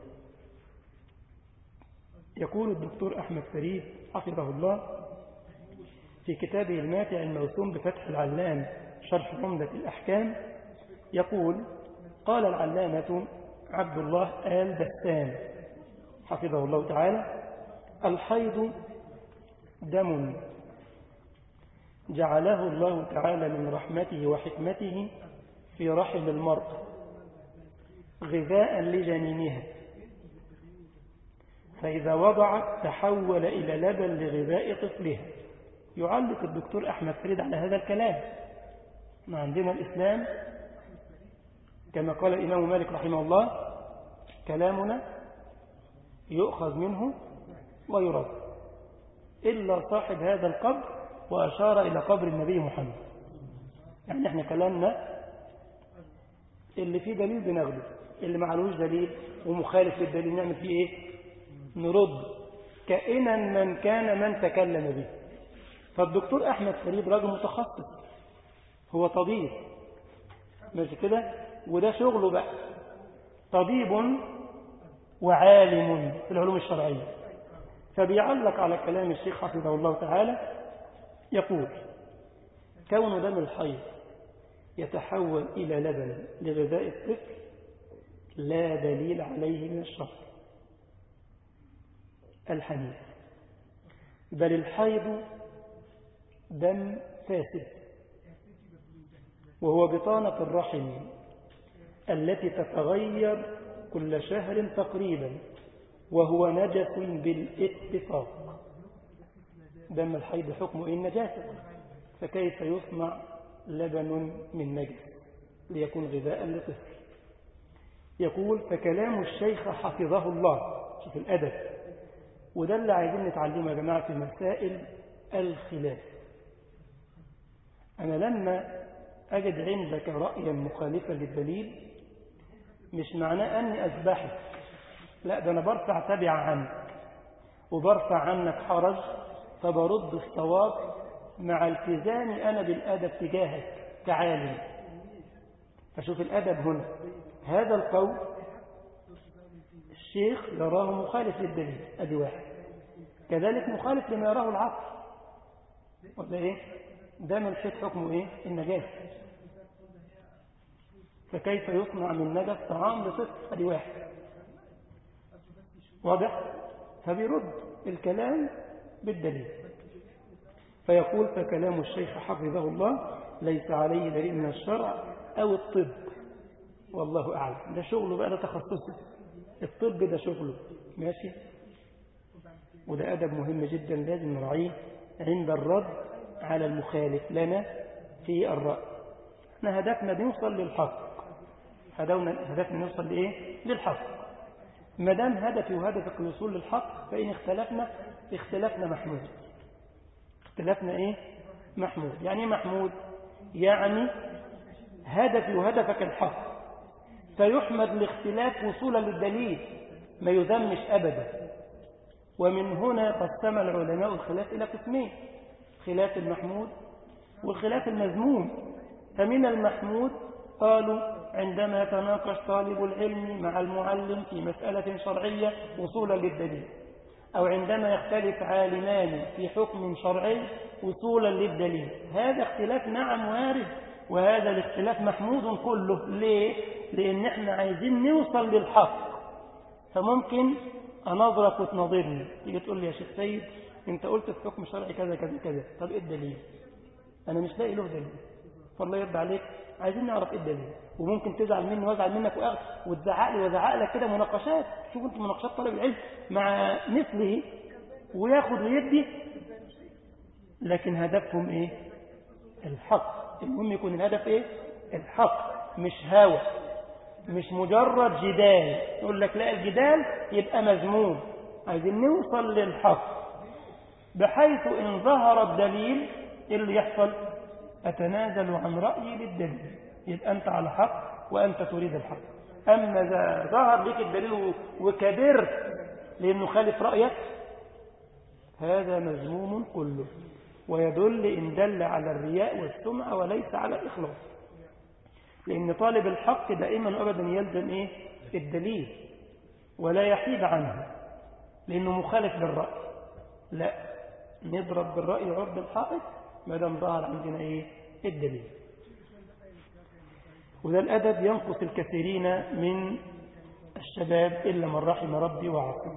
يقول الدكتور أحمد فريد حفظه الله في كتابه الماتع الموسوم بفتح العلام شرح عمدة الأحكام، يقول: قال العلامة عبد الله آل بسام حفظه الله تعالى: الحيض دم جعله الله تعالى من رحمته وحكمته في رحم المرأة غذاء لجنينها، فإذا وضعت تحول إلى لبن لغذاء طفلها. يعلق الدكتور أحمد فريد على هذا الكلام: ما عندنا الإسلام كما قال الإمام مالك رحمه الله: كلامنا يؤخذ منه ويرد، إلا صاحب هذا القبر، وأشار إلى قبر النبي محمد. يعني احنا كلامنا اللي فيه دليل بناخده، اللي معلوش دليل ومخالف للدليل نعمل فيه ايه؟ نرد، كائنا من كان من تكلم به. فالدكتور أحمد فريد راجل متخصص، هو طبيب ماشي كده، وده شغله بقى، طبيب وعالم في العلوم الشرعية. فبيعلق على كلام الشيخ حفظه الله تعالى، يقول: كون دم الحيض يتحول إلى لبن لغذاء الطفل لا دليل عليه من الشرع الحنيف، بل الحيض دم فاسد، وهو بطانة الرحم التي تتغير كل شهر تقريبا، وهو نجس بالاتفاق. دم الحيض حكمه النجاسة، فكيف يصنع لبن من نجس ليكون غذاء لطفل؟ يقول: فكلام الشيخ حفظه الله، شوف الأدب، وده اللي عايزين نتعلمه يا جماعة في مسائل الخلاف. أنا لما أجد عندك رأيا مخالفا للدليل مش معناه أني أذبحك، لا، ده أنا برفع تبع عنك وبرفع عنك حرج، فبرد الصواب مع التزامي أنا بالأدب تجاهك كعالم. فشوف الأدب هنا، هذا القول الشيخ يراه مخالف للدليل، أدي واحد، كذلك مخالف لما يراه العقل، وده إيه؟ دم الحيض حكمه إيه؟ النجاسة، فكيف يصنع من نجس طعام لطفل؟ أدي واحد، واضح؟ فبيرد الكلام بالدليل، فيقول: فكلام الشيخ حفظه الله ليس عليه دليل من الشرع أو الطب، والله أعلم. ده شغله بقى، ده تخصصه، الطب ده شغله، ماشي؟ وده أدب مهم جدا لازم نراعيه عند الرد على المخالف لنا في الرأي. احنا هدفنا نوصل للحق، هدفنا نوصل لإيه؟ للحق. ما دام هدفي وهدفك الوصول للحق، فإن اختلفنا محمود. اختلفنا إيه؟ محمود. يعني محمود يعني هدفي وهدفك الحق، فيحمد الاختلاف وصولا للدليل، ما يذمش أبدا. ومن هنا قسم العلماء الخلاف إلى قسمين: خلاف المحمود والخلاف المذموم. فمن المحمود قالوا عندما يتناقش طالب العلم مع المعلم في مسألة شرعية وصولا للدليل، أو عندما يختلف عالمان في حكم شرعي وصولا للدليل، هذا اختلاف نعم وارد، وهذا الاختلاف محمود كله. ليه؟ لأن احنا عايزين نوصل للحق. فممكن أنظرك وتنظرني، تيجي تقول لي: يا شيخ سيد، انت قلت في حكم شرعي كذا كذا كذا، طب ايه الدليل؟ أنا مش لاقي له دليل. فالله يرضى عليك، عايزين نعرف ايه الدليل. وممكن تزعل مني وازعل منك وتزعق لي وازعق لك كده، مناقشات. شوف انت مناقشات طالب العلم مع مثله وياخد ويدي، لكن هدفهم ايه؟ الحق. المهم يكون الهدف ايه؟ الحق، مش هوى، مش مجرد جدال. يقول لك لا، الجدال يبقى مذموم. عايزين نوصل للحق، بحيث إن ظهر الدليل اللي يحصل أتنازل عن رأيي للدليل، يبقى أنت على حق وأنت تريد الحق. أما إذا ظهر لك الدليل وكبرت لأنه خالف رأيك هذا مذموم كله، ويدل إن دل على الرياء والسمعة وليس على الإخلاص، لأن طالب الحق دائما أبدا يلزم إيه؟ الدليل ولا يحيد عنه لأنه مخالف للرأي. لا، نضرب بالرأي عرض الحائط ما دام ظهر عندنا إيه؟ الدليل. وده الأدب ينقص الكثيرين من الشباب إلا من رحم ربي وعصم.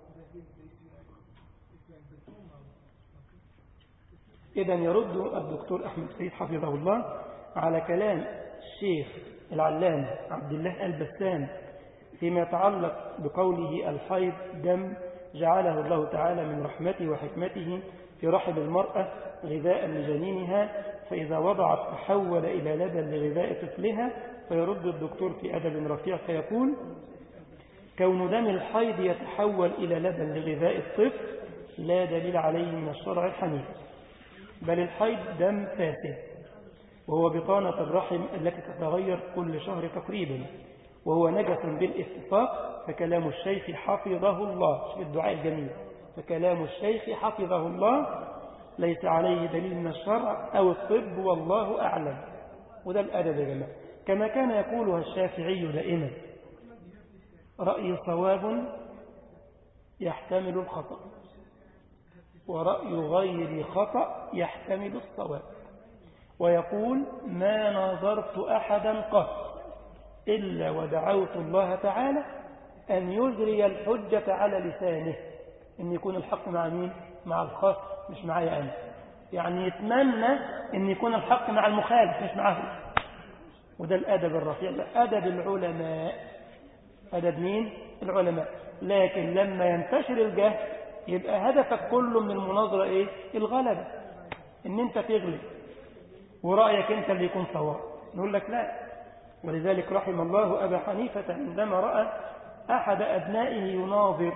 إذا يرد الدكتور أحمد فريد حفظه الله على كلام الشيخ العلامة عبد الله البسام فيما يتعلق بقوله الحيض دم جعله الله تعالى من رحمته وحكمته في رحم المرأة غذاء لجنينها، فإذا وضعت تحول إلى لبن لغذاء طفلها. فيرد الدكتور في أدب رفيع فيقول كون دم الحيض يتحول إلى لبن لغذاء الطفل لا دليل عليه من الشرع الحنيف، بل الحيض دم فاسد وهو بطانة الرحم التي تتغير كل شهر تقريبا، وهو نجس بالاتفاق. فكلام الشيخ حفظه الله في الدعاء الجميل، فكلام الشيخ حفظه الله ليس عليه دليل من الشرع أو الطب والله أعلم. وده الأدب يا جماعة، كما كان يقولها الشافعي دائما رأي صواب يحتمل الخطأ ورأي غير خطأ يحتمل الصواب، ويقول ما ناظرت أحدا قط إلا ودعوت الله تعالى أن يجري الحجة على لسانه، أن يكون الحق مع مين؟ مع الخاص مش معي أنا، يعني يتمنى أن يكون الحق مع المخالف مش معه. وده الأدب الرفيع، أدب العلماء. أدب مين؟ العلماء. لكن لما ينتشر الجهل يبقى هدفك كله من المناظرة إيه؟ الغلبة، أن أنت تغلب ورأيك أنت اللي يكون صواب. نقول لك لا. ولذلك رحم الله أبا حنيفة عندما رأى أحد أبنائه يناظر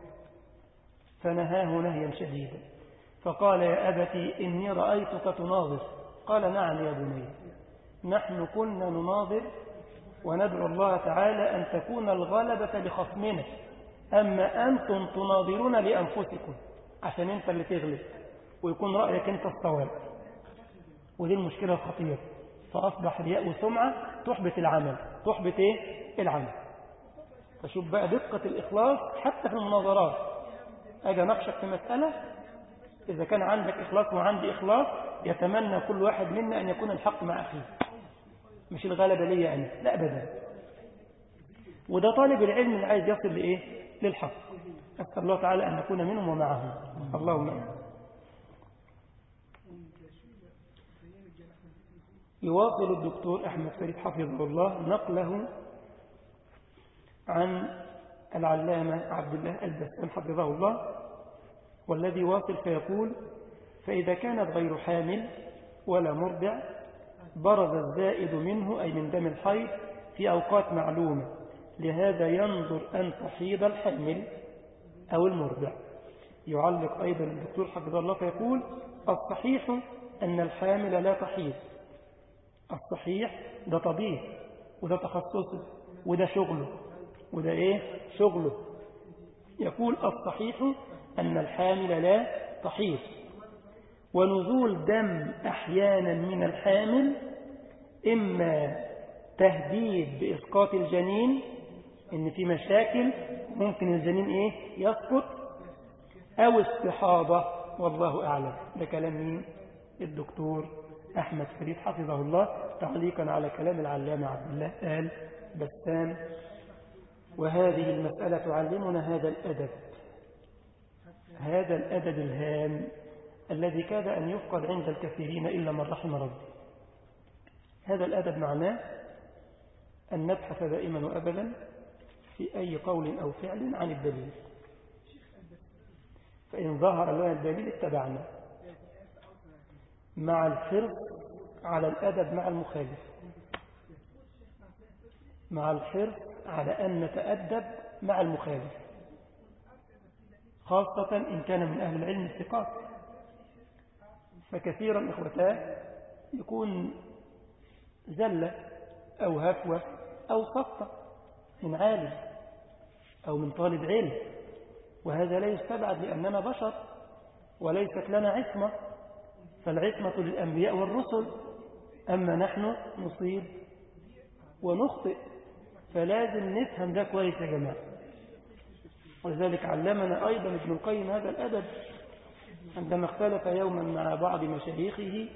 فنهاه نهيا شديدا، فقال يا أبتي إني رأيتك تناظر. قال نعم يا بني، نحن كنا نناظر وندعو الله تعالى أن تكون الغلبة لخصمنا، أما أنتم تناظرون لأنفسكم عشان أنت اللي تغلب ويكون رأيك أنت الصواب. ودي المشكلة الخطيرة، فأصبح رياء وسمعة تحبط العمل. تحبط إيه؟ العمل. فشوف بقى دقة الإخلاص حتى في المناظرات. أجي نقشك في مسألة، إذا كان عندك إخلاص وعندي إخلاص يتمنى كل واحد منا أن يكون الحق مع أخيه، مش الغلبة لي أنا، لا أبدا. وده طالب العلم اللي عايز يصل لإيه؟ للحق. أسأل الله تعالى أن نكون منهم ومعهم، اللهم آمين. يواصل الدكتور أحمد فريد حفظه الله نقله عن العلامة عبد الله البسام حفظه الله، والذي واصل فيقول فإذا كانت غير حامل ولا مرضع برز الزائد منه أي من دم الحيض في أوقات معلومة، لهذا ينظر أن تحيض الحامل أو المرضع. يعلق أيضا الدكتور حفظه الله فيقول الصحيح أن الحامل لا تحيض. الصحيح ده طبيب وده تخصصه وده شغله وده إيه؟ شغله. يقول الصحيح أن الحامل لا تحيض، ونزول دم أحيانا من الحامل إما تهديد بإسقاط الجنين، إن في مشاكل ممكن الجنين إيه؟ يسقط، أو استحاضة، والله أعلم. ده كلام مين؟ الدكتور أحمد فريد حفظه الله تعليقا على كلام العلامة عبد الله آل بسام. وهذه المسألة تعلمنا هذا الأدب، هذا الأدب الهام الذي كاد أن يفقد عند الكثيرين إلا من رحم ربي. هذا الأدب معناه أن نبحث دائما وأبدا في أي قول أو فعل عن الدليل، فإن ظهر لنا الدليل اتبعنا، مع الحرص على الأدب مع المخالف، مع الحرص على أن نتأدب مع المخالف، خاصة إن كان من أهل العلم الثقات. فكثيرا إخوتاه يكون زلة أو هفوة أو سقطة من عالم أو من طالب علم، وهذا لا يستبعد لأننا بشر وليست لنا عصمة، فالعصمة للأنبياء والرسل، أما نحن نصيب ونخطئ، فلازم نفهم ده كويس يا جماعة. ولذلك علمنا أيضا ابن القيم هذا الأدب عندما اختلف يوما مع بعض مشايخه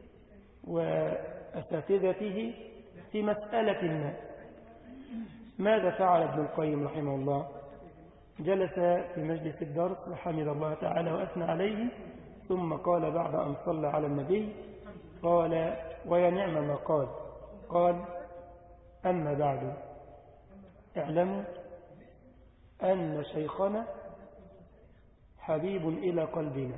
وأساتذته في مسألة ما. ماذا فعل ابن القيم رحمه الله؟ جلس في مجلس الدرس وحمد الله تعالى وأثنى عليه، ثم قال بعد أن صلى على النبي، قال ويا نعم ما قال أما بعد اعلموا أن شيخنا حبيب إلى قلبنا،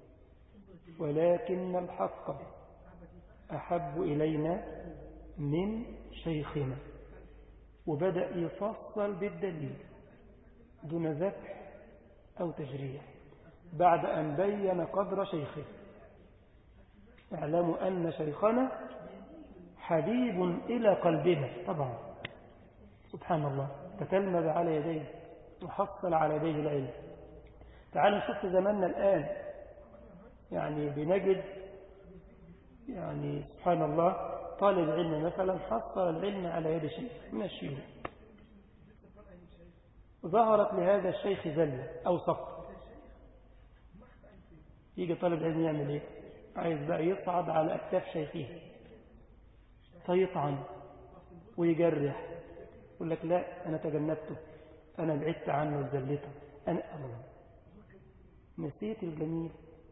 ولكن الحق أحب إلينا من شيخنا. وبدأ يفصل بالدليل دون ذبح أو تجريح بعد أن بين قدر شيخه. اعلموا أن شيخنا حبيب إلى قلبنا. طبعا سبحان الله، تتلمذ على يديه وحصل على يديه العلم. تعالوا نشوف في زماننا الآن، يعني بنجد يعني سبحان الله طالب علم مثلا حصل العلم على يد شيخ من الشيوخ، ظهرت لهذا الشيخ زلة أو سقط، يجي طالب علم يعمل ايه؟ عايز بقى يصعد على أكتاف شيخه فيطعن ويجرح، يقول لك لا أنا تجنبته، أنا بعدت عنه وزلته، أنا نسيت الجميل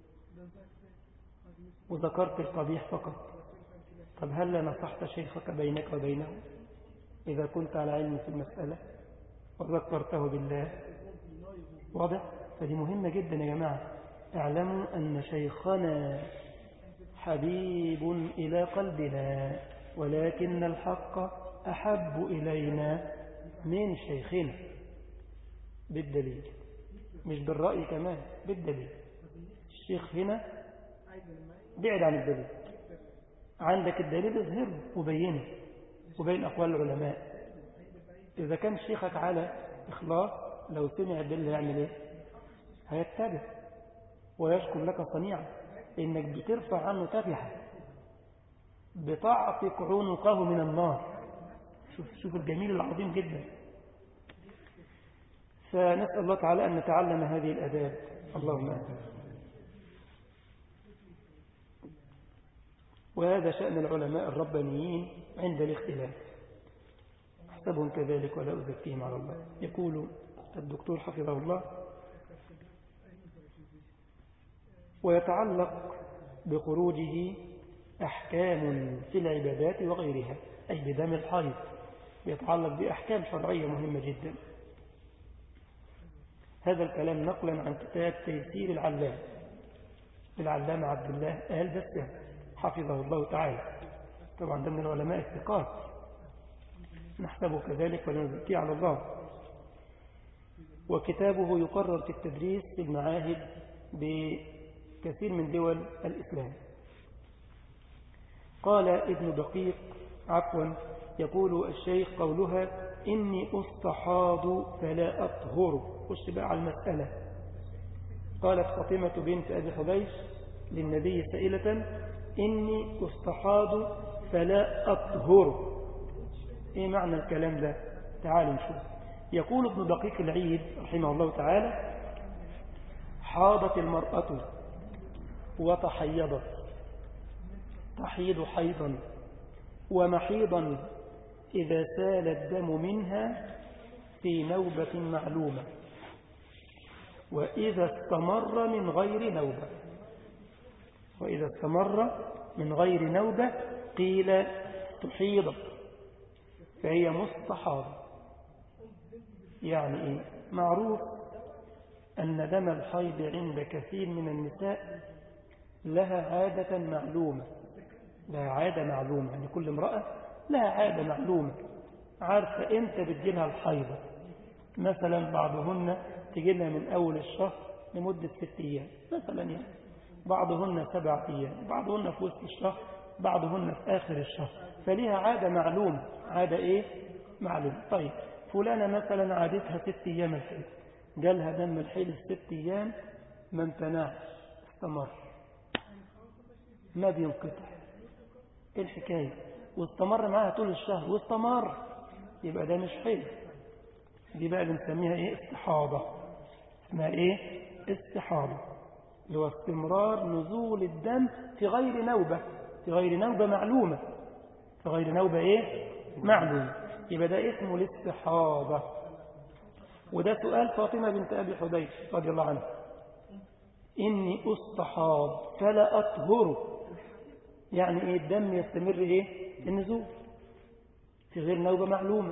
وذكرت القبيح فقط. طب هل نصحت شيخك بينك وبينه إذا كنت على علم في المسألة وذكرته بالله؟ واضح؟ فدي مهمة جدا يا جماعة. اعلموا أن شيخنا حبيب إلى قلبنا، ولكن الحق أحب إلينا من شيخنا. بالدليل، مش بالرأي كمان، بالدليل. الشيخ هنا بعد عن الدليل، عندك الدليل اظهره وبينه وبين أقوال العلماء. إذا كان شيخك على إخلاص لو سمع الدليل هيعمل إيه؟ هيتبع ويشكر لك صنيعا، إنك بترفع عنه تفحة، بتعتق عنقه من النار. شوف الجميل العظيم جدا. فنسأل الله تعالى أن نتعلم هذه الآداب، اللهم آمين. وهذا شأن العلماء الربانيين عند الاختلاف، أحسبهم كذلك ولا أزكيهم على الله. يقول الدكتور حفظه الله: ويتعلق بخروجه أحكام في العبادات وغيرها، أي بدم الحيض يتعلق بأحكام شرعية مهمة جدا. هذا الكلام نقلا عن كتاب تيسير العلام للعلامة عبد الله آل بسام حفظه الله تعالى. طبعا ده من العلماء الثقات، نحسبه كذلك ولا نزكيه على الله. وكتابه يقرر في التدريس في المعاهد بكثير من دول الإسلام. قال ابن دقيق يقول الشيخ قولها إني أستحاض فلا أطهر. خش بقى على المسألة. قالت فاطمة بنت أبي حبيش للنبي سائلة: إني أستحاض فلا أطهر. إيه معنى الكلام ده؟ تعالوا نشوف. يقول ابن دقيق العيد رحمه الله تعالى: حاضت المرأة وتحيضت، تحيض حيضا ومحيضا إذا سال الدم منها في نوبة معلومة، وإذا استمر من غير نوبة قيل تحيض فهي مستحاضة. يعني إيه؟ معروف أن دم الحيض عند كثير من النساء لها عادة معلومة، يعني كل امرأة لها عادة معلومة، عارفة إمتى بتجيلها الحيضة. مثلا بعضهن تجيلها من أول الشهر لمدة 6 أيام مثلا، يعني بعضهن 7 أيام، بعضهن في وسط الشهر، بعضهن في آخر الشهر، فليها عادة معلومة. عادة إيه؟ معلومة. طيب فلانة مثلا عادتها 6 أيام الحيض، جالها دم الحيض 6 أيام ما امتنعش، استمر ما بينقطع، ايه الحكاية؟ واستمر معاها طول الشهر واستمر، يبقى ده مش حيض، دي بقى بنسميها ايه؟ استحاضة. اسمها ايه؟ استحاضة، اللي هو استمرار نزول الدم في غير نوبة، في غير نوبة معلومة، في غير نوبة ايه؟ معلومة، يبقى ده اسمه الاستحاضة. وده سؤال فاطمة بنت أبي حذيفة رضي الله عنها، إني أستحاض فلا أطهر، يعني إيه؟ الدم يستمر إيه؟ النزول في غير نوبة معلومة.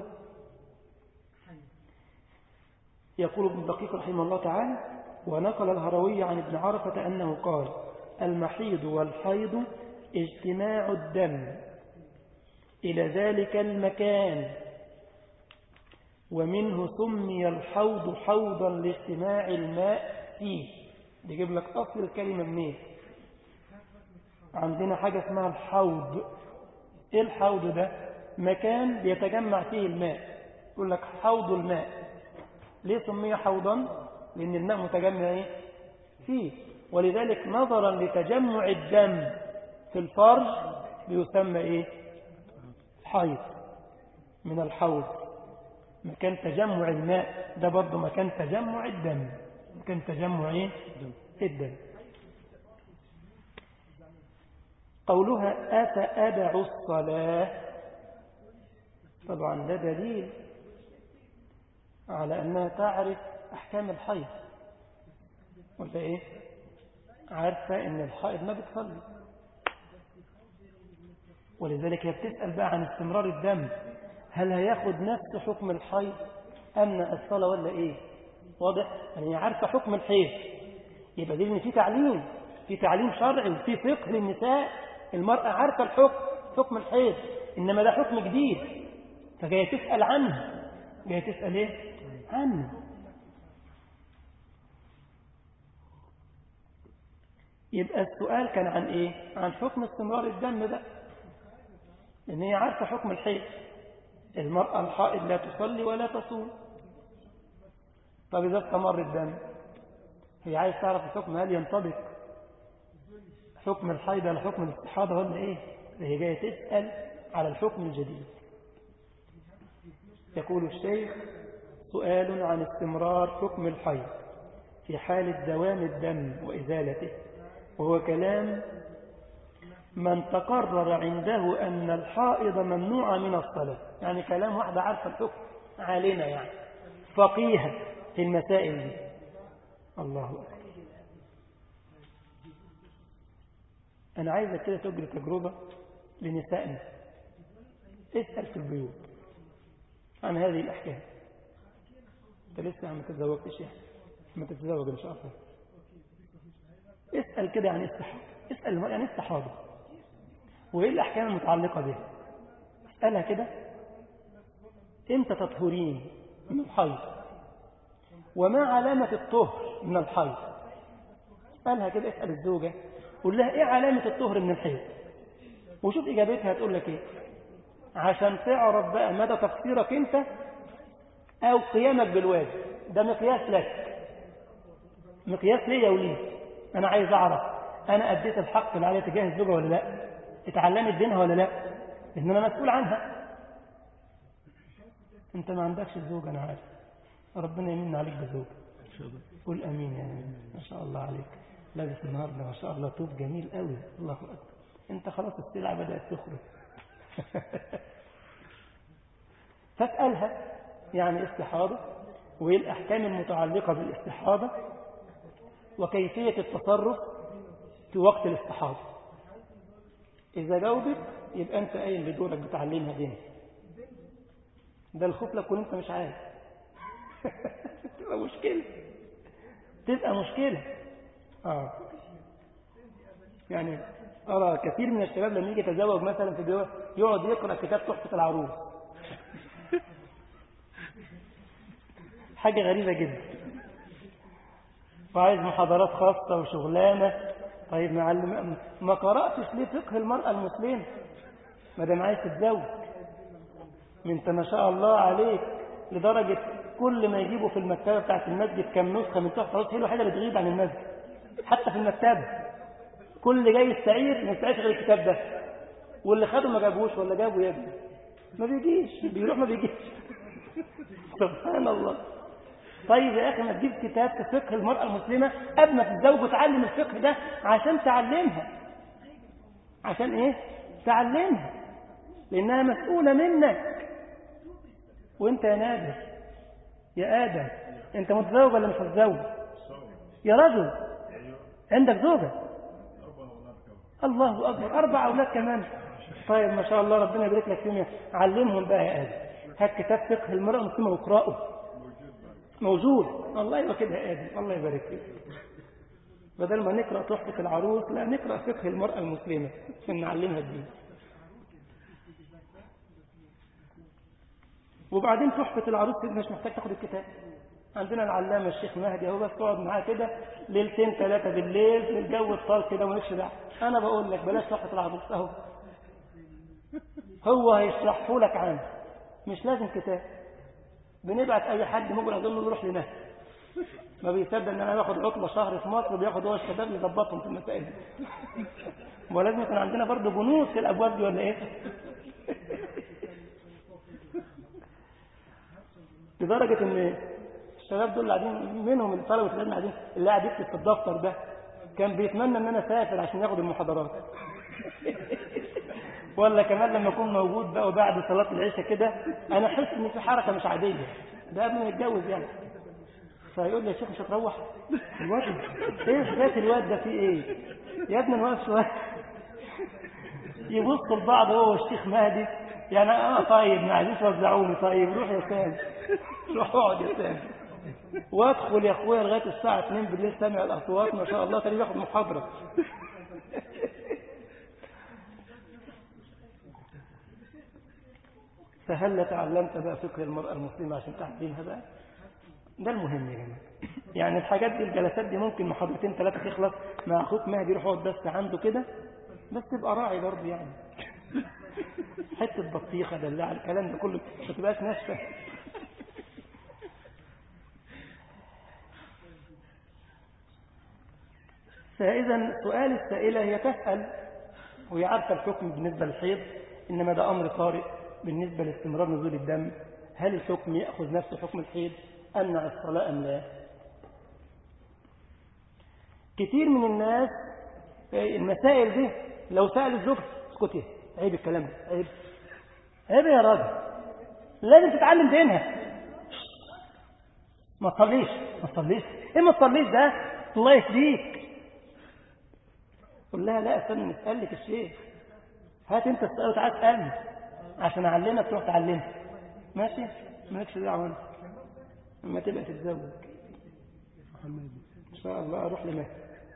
يقول ابن دقيق رحمه الله تعالى: ونقل الهروي عن ابن عرفة أنه قال: المحيض والحيض اجتماع الدم إلى ذلك المكان، ومنه سمي الحوض حوضا لاجتماع الماء فيه. يجيب لك أصل الكلمة منين؟ عندنا حاجة اسمها الحوض. إيه الحوض ده؟ مكان بيتجمع فيه الماء، يقول لك حوض الماء. ليه سمي حوضا؟ لأن الماء متجمع إيه؟ فيه، ولذلك نظرا لتجمع الدم في الفرج بيسمى إيه؟ حيض. من الحوض مكان تجمع الماء، ده برضه مكان تجمع الدم، مكان تجمع إيه؟ الدم. قولها أفأدع الصلاة، طبعا ده دليل على أنها تعرف أحكام الحيض، ولا إيه؟ عارفة أن الحائض ما بتصلي، ولذلك هي بتسأل بقى عن استمرار الدم، هل هياخد نفس حكم الحيض أمنع الصلاة ولا إيه؟ واضح؟ يعني هي عارفة حكم الحيض، يبقى دي إن في تعليم شرعي وفي فقه للنساء، المرأة عارفة حكم الحيض، إنما ده حكم جديد، فجاية تسأل عنه، جاية تسأل إيه؟ عنه. يبقى السؤال كان عن إيه؟ عن حكم استمرار الدم ده، لأن هي عارفة حكم الحيض، المرأة الحائض لا تصلي ولا تصوم. طب إذا استمر الدم، هي عايز تعرف الحكم، هل ينطبق حكم الحيض على حكم الاستحاضة ولا إيه؟ هي جاية تسأل على الحكم الجديد. يقول الشيخ: سؤال عن استمرار حكم الحيض في حال دوام الدم وإزالته، وهو كلام من تقرر عنده أن الحائض ممنوعة من الصلاة، يعني كلام واحدة عارفة الحكم علينا، يعني فقيهة في المسائل دي. الله أكبر. أنا عايزك كده تجري تجربة لنسائنا، اسأل في البيوت عن هذه الأحكام. أنت لسه ما تتزوجتش، يعني ما تتزوج إن شاء الله، اسأل كده عن استحاضة، اسأل يعني استحاضة وإيه الأحكام المتعلقة بها. اسألها كده: إمتى تطهرين من الحيض؟ وما علامة الطهر من الحيض؟ اسألها كده، اسأل الزوجة، قول لها إيه علامة الطهر من الحيض، وشوف إجابتها هتقول لك إيه، عشان تعرف بقى مدى تقصيرك أنت أو قيامك بالواجب. ده مقياس لك، مقياس ليا وليك. أنا عايز أعرف أنا أديت الحق اللي عليا تجاه الزوجة ولا لا، اتعلمت دينها ولا لا، لأن أنا مسؤول عنها. أنت ما عندكش زوجة، أنا عارف، ربنا يمن عليك بزوجة، قول أمين. يعني ما شاء الله عليك، لابس النهارده ما شاء الله طوب جميل قوي، الله أكبر. أنت خلاص السلعة بدأت تخرج. فاسألها يعني استحاضة، وإيه الأحكام المتعلقة بالاستحاضة، وكيفية التصرف في وقت الاستحاضة. إذا جاوبت يبقى أنت قايم بدورك بتعليمها دين. ده الخوف لك وأنت مش عارف. تبقى مشكلة. يعني أرى كثير من الشباب لما يجي يتزوج مثلا في جوه يقعد يقرأ كتاب تحفة العروس. حاجة غريبة جدا، وعايز محاضرات خاصة وشغلانة. طيب معلم، ما قرأتش ليه فقه المرأة المسلمة ما دام عايز تتزوج؟ انت ما شاء الله عليك لدرجة كل ما يجيبوا في المكتبة بتاعت المسجد كم نسخة من تحفة العروض هي الوحيدة اللي بتغيب عن المسجد حتى في المكتبة. كل اللي جاي يستعير ما يستعيرش غير الكتاب ده، واللي خده ما جابوش ولا جابوا يا ابني ما بيجيش، بيروح ما بيجيش. سبحان الله. طيب يا أخي ما تجيب كتاب في فقه المرأة المسلمة قبل ما تتزوج وتعلم الفقه ده عشان تعلمها. عشان إيه؟ تعلمها، لأنها مسؤولة منك. وإنت يا نادر يا آدم أنت متزوج ولا مش متزوج؟ يا رجل عندك زوجة؟ الله أكبر، 4 أولاد كمان. طيب ما شاء الله ربنا يبارك لك فيهم. علمهم بقى يا آدم، هات كتاب فقه المرأة المسلمة واقرأه. موجود. الله يبارك كده يا آدم، الله يبارك فيك. بدل ما نقرأ تحفة العروس لا نقرأ فقه المرأة المسلمة عشان نعلمها الدين. وبعدين تحفة العروس مش محتاج تاخد الكتاب. عندنا العلامة الشيخ مهدي هو بس تقعد معاه كده 2-3 بالليل في الجو الطال كده ونكش دعوة. أنا بقول لك بلاش تحفة العروس أهو، هو هيشرحه لك عنه، مش لازم كتاب. بنبعت أي حد ممكن أقول له يروح لنا، ما بيصدق إن أنا باخد عطلة شهر في مصر وبياخد هو الشباب يظبطهم في المسائل. ولازم يكون عندنا برضه بنود في الأبواب دي ولا إيه؟ لدرجة إن الشباب دول قاعدين منهم الطلبة اللي قاعدين اللي قاعد يكتب في الدفتر ده كان بيتمنى إن أنا أسافر عشان ياخد المحاضرات. ولا كمان لما أكون موجود بقى وبعد صلاة العشاء كده أنا أحس إن في حركة مش عادية، ده قبل ما يتجوز يعني. فيقول لي يا شيخ مش هتروح؟ الواد إيه حكاية الواد ده فيه إيه؟ يا ابني أنا واقف شوية. يبصوا لبعض هو والشيخ مهدي يعني طيب ما عايزين توزعوني، طيب روح يا سامي روح اقعد يا سامي. وادخل يا اخويا لغايه الساعه 2 بالليل سامع الاصوات ما شاء الله تاني باخد محاضره. فهل تعلمت بقى فقه المرأة المسلمة عشان تعلمها بقى؟ ده المهم يا جماعه. يعني الحاجات دي الجلسات دي ممكن محاضرتين 3 تخلص مع اخوك مهدي روح اقعد بس عنده كده، بس تبقى راعي برضه يعني حته بطيخه دلع الكلام ده كله ما تبقاش ناشفه. فإذا سؤال السائلة هي تسأل وهي عارفة الحكم بالنسبة للحيض، إنما ده أمر طارئ بالنسبة لاستمرار نزول الدم. هل الحكم يأخذ نفس حكم الحيض؟ أمنع الصلاة أم لا؟ كتير من الناس المسائل دي لو سأل الزوج اسكتي عيب الكلام ده، عيب يا راجل، لازم تتعلم دينها. ما تصليش ايه ما تصليش ده الله يهديك. قل لها لا استنى نسألك الشيخ، هات انت السؤال وتعال اسألني عشان اعلمك تروح تعلمها. ماشي مالكش دعوه لما تبقى تتزوج ان شاء الله اروح لمهد.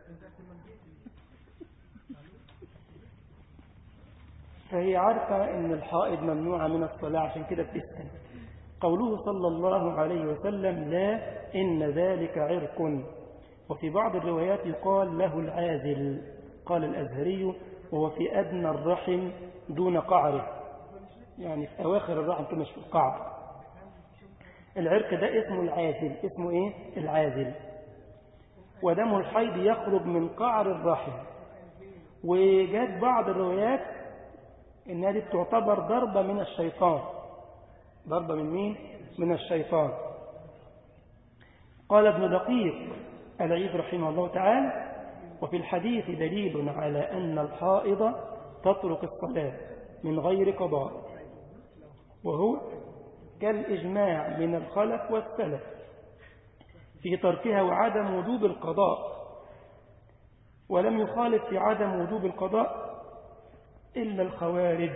فهي عارفة ان الحائض ممنوعة من الصلاة عشان كده بتسأل. قوله صلى الله عليه وسلم لا إن ذلك عرق، وفي بعض الروايات يقال له العازل. قال الأزهري وهو في أدنى الرحم دون قعره، يعني في أواخر الرحم كما مش في القعر. العرق ده اسمه العازل. اسمه إيه؟ العازل. ودم الحيض يخرج من قعر الرحم. وجات بعض الروايات إن هذه تعتبر ضربة من الشيطان. ضربة من مين؟ من الشيطان. قال ابن دقيق العيد رحمه الله تعالى وفي الحديث دليل على أن الحائض تترك الصلاة من غير قضاء، وهو كالإجماع من الخلف والسلف في تركها وعدم وجوب القضاء، ولم يخالف في عدم وجوب القضاء إلا الخوارج.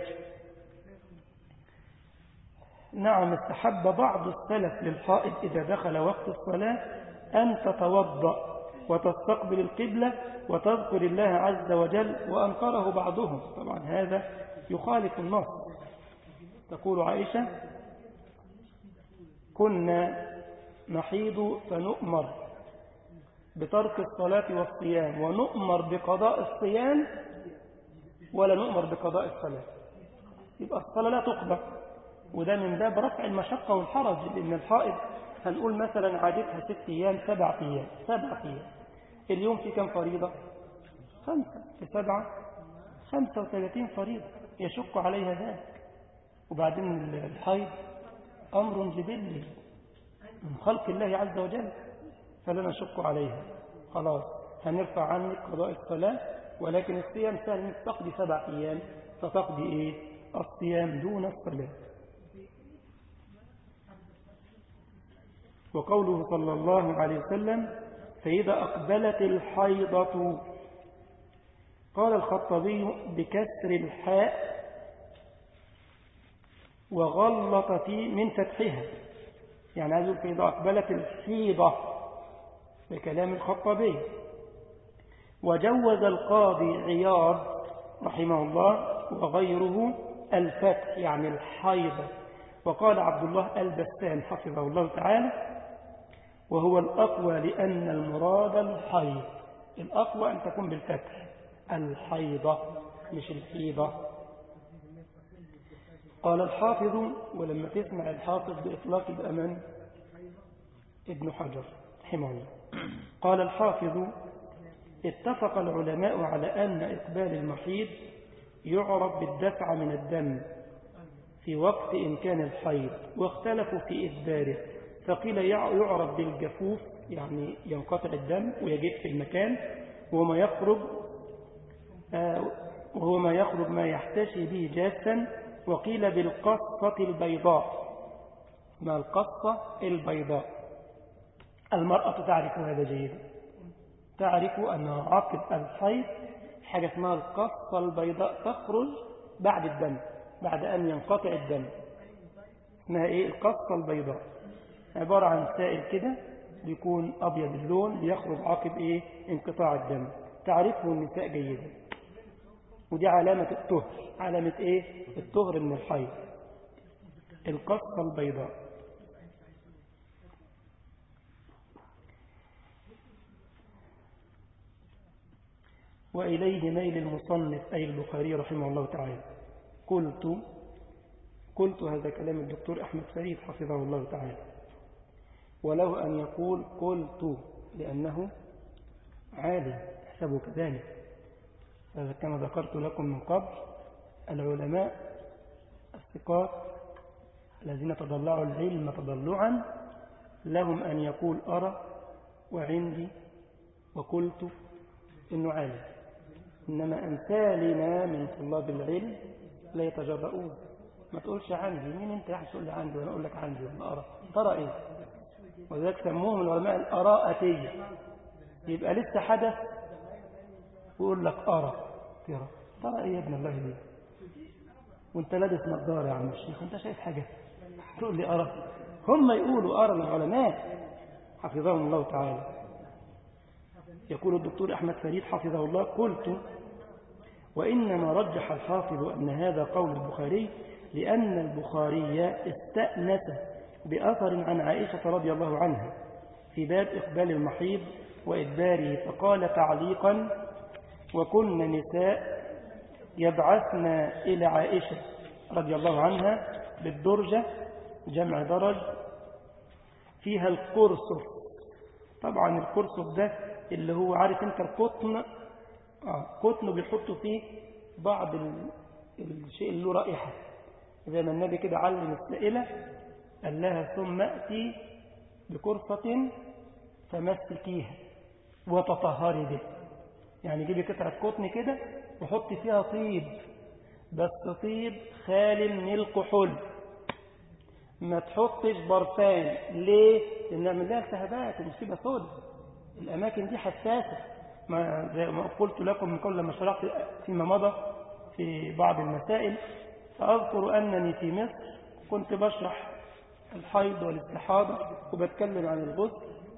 نعم استحب بعض السلف للحائض إذا دخل وقت الصلاة أن تتوضأ وتستقبل القبلة وتذكر الله عز وجل، وأنكره بعضهم. طبعا هذا يخالف النص. تقول عائشة كنا نحيض فنؤمر بترك الصلاة والصيام ونؤمر بقضاء الصيام ولا نؤمر بقضاء الصلاة. يبقى الصلاة لا تقضى وده من باب رفع المشقة والحرج، لأن الحائض هنقول مثلا عادتها 6 أيام 7 أيام 7 أيام، اليوم في كم فريضة؟ 5 في 7 35 فريضة، يشق عليها ذلك. وبعدين الحيض أمر جبلي من خلق الله عز وجل، فلا نشق عليها. خلاص هنرفع عنك قضاء الصلاة، ولكن الصيام سهل انك تقضي 7 أيام، فتقضي إيه؟ الصيام دون الصلاة. وقوله صلى الله عليه وسلم فإذا أقبلت الحيضة، قال الخطبي بكسر الحاء وغلط في من فتحها، يعني عايز فإذا أقبلت الحيضة بكلام الخطبي. وجوز القاضي عياض رحمه الله وغيره الفتح يعني الحيضة، وقال عبد الله البستان حفظه الله تعالى وهو الأقوى لأن المراد الحيض، الأقوى أن تكون بالفتح الحيضة مش الحيضة. قال الحافظ، ولما تسمع الحافظ بإطلاق الأمن ابن حجر رحمه الله، قال الحافظ اتفق العلماء على أن إقبال المحيض يعرف بالدفع من الدم في وقت إمكان الحيض، واختلفوا في إدباره، فقيل يعرف بالجفوف يعني ينقطع الدم ويجد في المكان، وهو ما يخرج ما يحتشي به جافا، وقيل بالقصة البيضاء. ما القصة البيضاء؟ المرأة تعرف هذا جيدا، تعرف أن عقب الحيض حاجة اسمها القصة البيضاء تخرج بعد الدم، بعد أن ينقطع الدم، اسمها إيه؟ القصة البيضاء، عبارة عن سائل كده بيكون أبيض اللون بيخرج عقب إيه؟ انقطاع الدم، تعرفه النساء جيدا، ودي علامة الطهر، علامة إيه؟ الطهر من الحيض، القصة البيضاء. وإليه ميل المصنف أي البخاري رحمه الله تعالى. قلت هذا كلام الدكتور أحمد فريد حفظه الله تعالى، وله أن يقول قلت لأنه عالم حسبه كذلك. كما ذكرت لكم من قبل العلماء الثقات الذين تضلعوا العلم تضلعا لهم أن يقول أرى وعندي وقلت إنه عالم، إنما أمثالنا من طلاب العلم لا يتجرؤون. ما تقولش عندي، مين أنت يحسن تقول لي عندي وأنا أقول لك عندي ولا أرى؟ ترى إيه؟ وذلك سموهم العلماء الأراءتية، يبقى لسه حدث ويقول لك أرى ترى إيه يا ابن الله ليه؟ وانت لابس نظارة يا عم الشيخ، انت شايف حاجة تقول لي أرى؟ هم يقولوا أرى العلماء حفظهم الله تعالى. يقول الدكتور أحمد فريد حفظه الله قلت وإنما رجح الحافظ أن هذا قول البخاري لأن البخاري استأنس بأثر عن عائشة رضي الله عنها في باب إقبال المحيض وإدباره، فقال تعليقا وكن نساء يبعثن إلى عائشة رضي الله عنها بالدرجة جمع درج فيها القرصف. طبعا القرصف ده اللي هو عارف انت القطن، قطن بيحطوا فيه بعض الشيء اللي له رائحة، زي ما النبي كده علم السائلة قال لها ثم أتي بقرصة فمسكيها وتطهري به، يعني جيبي قطعة قطن كده وحطي فيها طيب، بس طيب خال من الكحول، ما تحطش برفان. ليه؟ لأن نعمل لها التهابات ومصيبة سودة، الأماكن دي حساسة. زي ما قلت لكم من قبل لما شرحت فيما مضى في بعض المسائل، فأذكر أنني في مصر كنت بشرح الحيض والاستحاضة وبتكلم عن الغسل،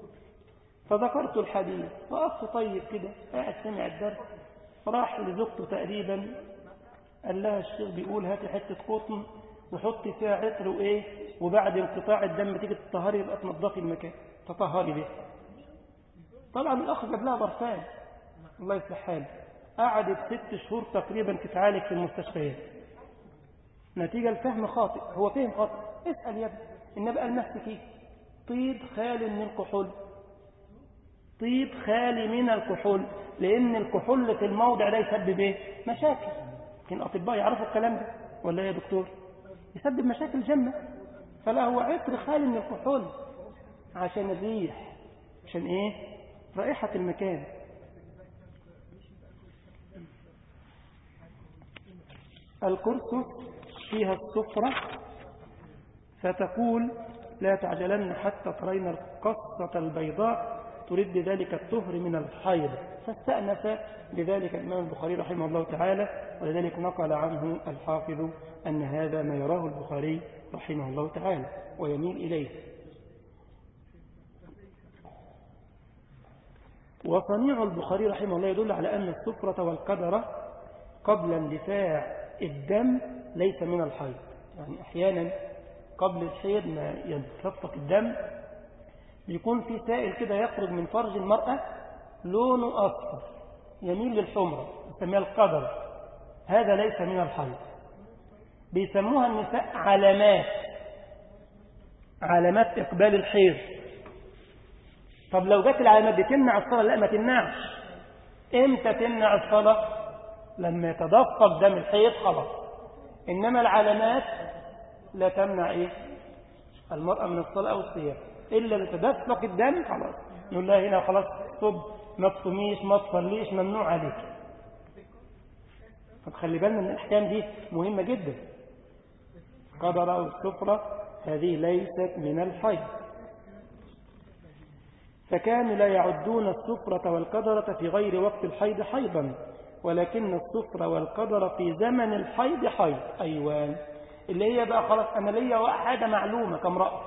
فذكرت الحديث، فأخ طيب كده قاعد سمع الدرس، راح لزوجته تقريبا قال لها الشيخ بيقول هاتي حتة قطن وحطي فيها عطر وإيه، وبعد انقطاع الدم تيجي تطهري يبقى تنظفي المكان تطهري به. طبعا الأخ جاب لها برفان الله يصلح حاله، قعدت 6 شهور تقريبا تتعالج في المستشفيات نتيجة الفهم خاطئ. هو فهم خاطئ. اسأل يا ابني، النبي قال مسكي طيب خالي من الكحول، طيب خالي من الكحول، لأن الكحول في الموضع ده يسبب ايه؟ مشاكل. لكن الأطباء يعرفوا الكلام ده ولا يا دكتور؟ يسبب مشاكل جمة. فلا، هو عطر خالي من الكحول عشان الريح، عشان ايه؟ رائحة المكان. الكرسي فيها الصفرة، فتقول لا تعجلن حتى ترين القصة البيضاء تريد بذلك الطهر من الحيض. فاستأنف بذلك الإمام البخاري رحمه الله تعالى، ولذلك نقل عنه الحافظ أن هذا ما يراه البخاري رحمه الله تعالى ويميل إليه. وصنيع البخاري رحمه الله يدل على أن الصفرة والقدرة قبل اندفاع الدم ليس من الحيض. يعني أحيانا قبل الحيض ما يتصفق الدم بيكون في سائل كده يخرج من فرج المرأة لونه أصفر يميل للحمرة، يسميها القدرة. هذا ليس من الحيض. بيسموها النساء علامات إقبال الحيض. طب لو جت العلامات بتمنع الصلاة؟ لا، ما تمنعش. امتى تمنع الصلاة؟ لما يتدفق دم الحيض خلاص. إنما العلامات لا تمنع إيه؟ المرأة من الصلاة أو الصيام إلا لتدفق الدم خلاص. نقول لها هنا خلاص صب، ما تصوميش، ما تصليش، ممنوع عليك. فتخلي بالنا من الأحكام دي مهمة جدا. القدرة والصفرة هذه ليست من الحيض. فكانوا لا يعدون الصفرة والقدرة في غير وقت الحيض حيضا، ولكن الصفرة والقدرة في زمن الحيض حيض. أيوان، اللي هي بقى خلاص أنا ليا حاجة معلومة كامرأة،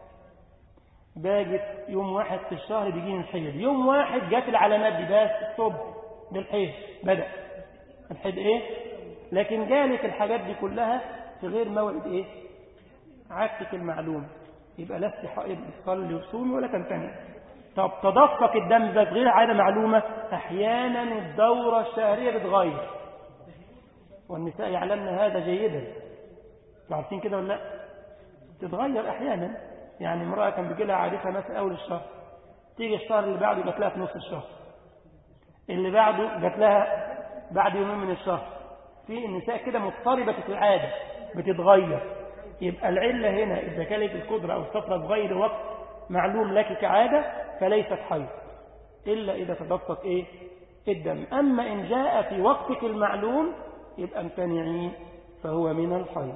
باجت يوم 1 في الشهر بيجيني الحيض، يوم 1 جات العلامات دي بس الصب بالحيض بدأ الحيض إيه؟ لكن جالك الحاجات دي كلها في غير موعد إيه؟ عكسك المعلوم، يبقى لا حائض تصلي وصومي ولا تمتنع. طب تدفق الدم بس غير عادة معلومة، أحيانا الدورة الشهرية بتغير، والنساء يعلمن هذا جيدا. عارفين كده ولا لا؟ تتغير أحيانا. يعني امرأة كان بيجي لها عادتها مثلا أول الشهر، تيجي الشهر اللي بعده جات لها في نص الشهر، اللي بعده جات لها بعد يومين من الشهر. في النساء كده مضطربة في العادة بتتغير. يبقى العلة هنا إذا كانت القدرة أو الصفرة بغير وقت معلوم لك كعادة فليست حيض إلا إذا تدفق إيه؟ الدم. أما إن جاء في وقتك المعلوم يبقى امتنعين، فهو من الحيض،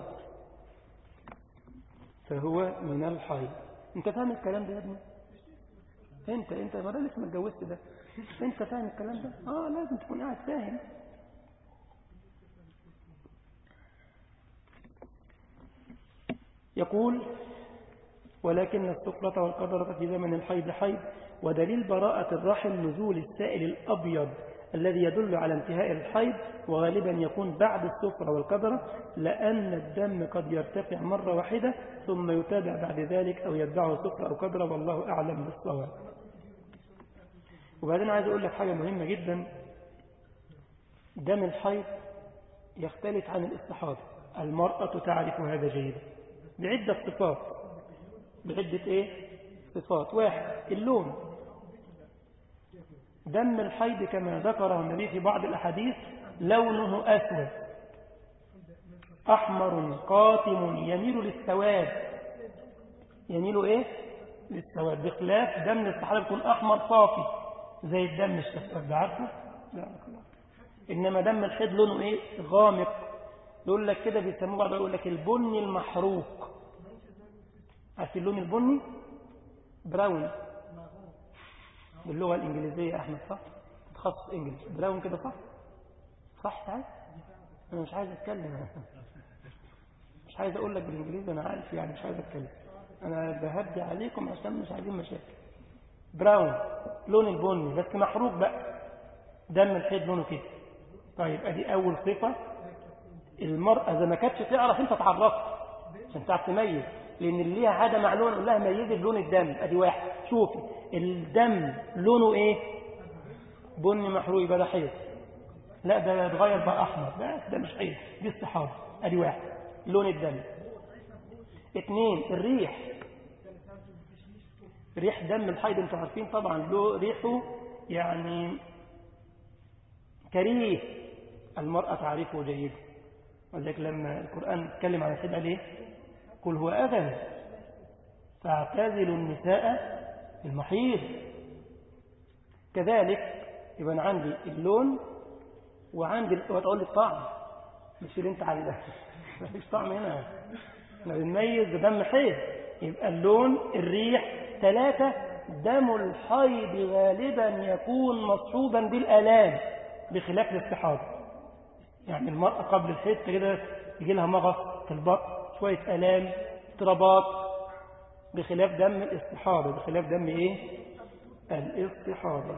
فهو من الحيض. انت فاهم الكلام ده يا ابني؟ انت ما لسه ما اتجوزت ده، انت فاهم الكلام ده؟ لازم تكون قاعد فاهم. يقول ولكن الصفرة والقدرة في زمن الحيض حيض. ودليل براءة الرحم نزول السائل الأبيض الذي يدل على انتهاء الحيض، وغالبا يكون بعد الصفرة والقدرة، لأن الدم قد يرتفع مرة واحدة ثم يتابع بعد ذلك أو يتبعه صفرة أو قدرة، والله أعلم بالصواب. وبعدين عايز أقول لك حاجة مهمة جدا. دم الحيض يختلف عن الاستحاضة. المرأة تعرف هذا جيدا بعدة صفات. بعدة إيه؟ صفات. 1. اللون. دم الحيض كما ذكره النبي في بعض الأحاديث لونه أسود أحمر قاتم يميل للسواد. يميل إيه؟ للسواد، بخلاف دم الاستحاضة يكون أحمر صافي زي الدم الشفاف ده، عارفه؟ لا. إنما دم الحيض لونه إيه؟ غامق. يقول لك كده بيسموه بعض، يقول لك البني المحروق. عارف اللون البني؟ براون باللغة الإنجليزية يا أحمد، صح؟ تخصص إنجليز. براون كده صح؟ صح تعال. أنا مش عايز أتكلم، مش عايز أقول لك بالإنجليزي، أنا عارف يعني مش عايز أتكلم، أنا بهدي عليكم عشان مش عايزين مشاكل. براون لون البني بس محروق بقى. دم الحيض لونه كده. طيب أدي أول صفة. المرأة إذا ما كانتش تعرف أنت تعرفها عشان تعرف تميز، لأن اللي ليها عادة معلومة نقول لها ميزي بلون الدم. أدي 1. شوفي الدم لونه إيه؟ بني محروق، يبقى ده حيض. لا ده يتغير بقى أحمر، ده مش حيض، دي استحاضة. أدي 1. لون الدم. 2 الريح، ريح دم الحيض انتوا عارفين طبعا له ريحه يعني كريه، المرأة تعرفه جيدا، ولذلك لما القرآن اتكلم عن الحيض قال ايه؟ قل هو أذى فاعتزلوا النساء في المحيض. كذلك يبقى عندي اللون وعندي وتقول لي الطعم، مش اللي انت عليه مفيش طعم هنا، احنا بنميز بدم حيض. يبقى اللون، الريح. 3 دم الحيض غالبا يكون مصحوبا بالآلام بخلاف الاستحاضة. يعني المرأة قبل الحيض كده يجي لها مغص في البطن، شوية آلام، اضطرابات، بخلاف دم الاستحاضة، بخلاف دم ايه؟ الاستحاضة.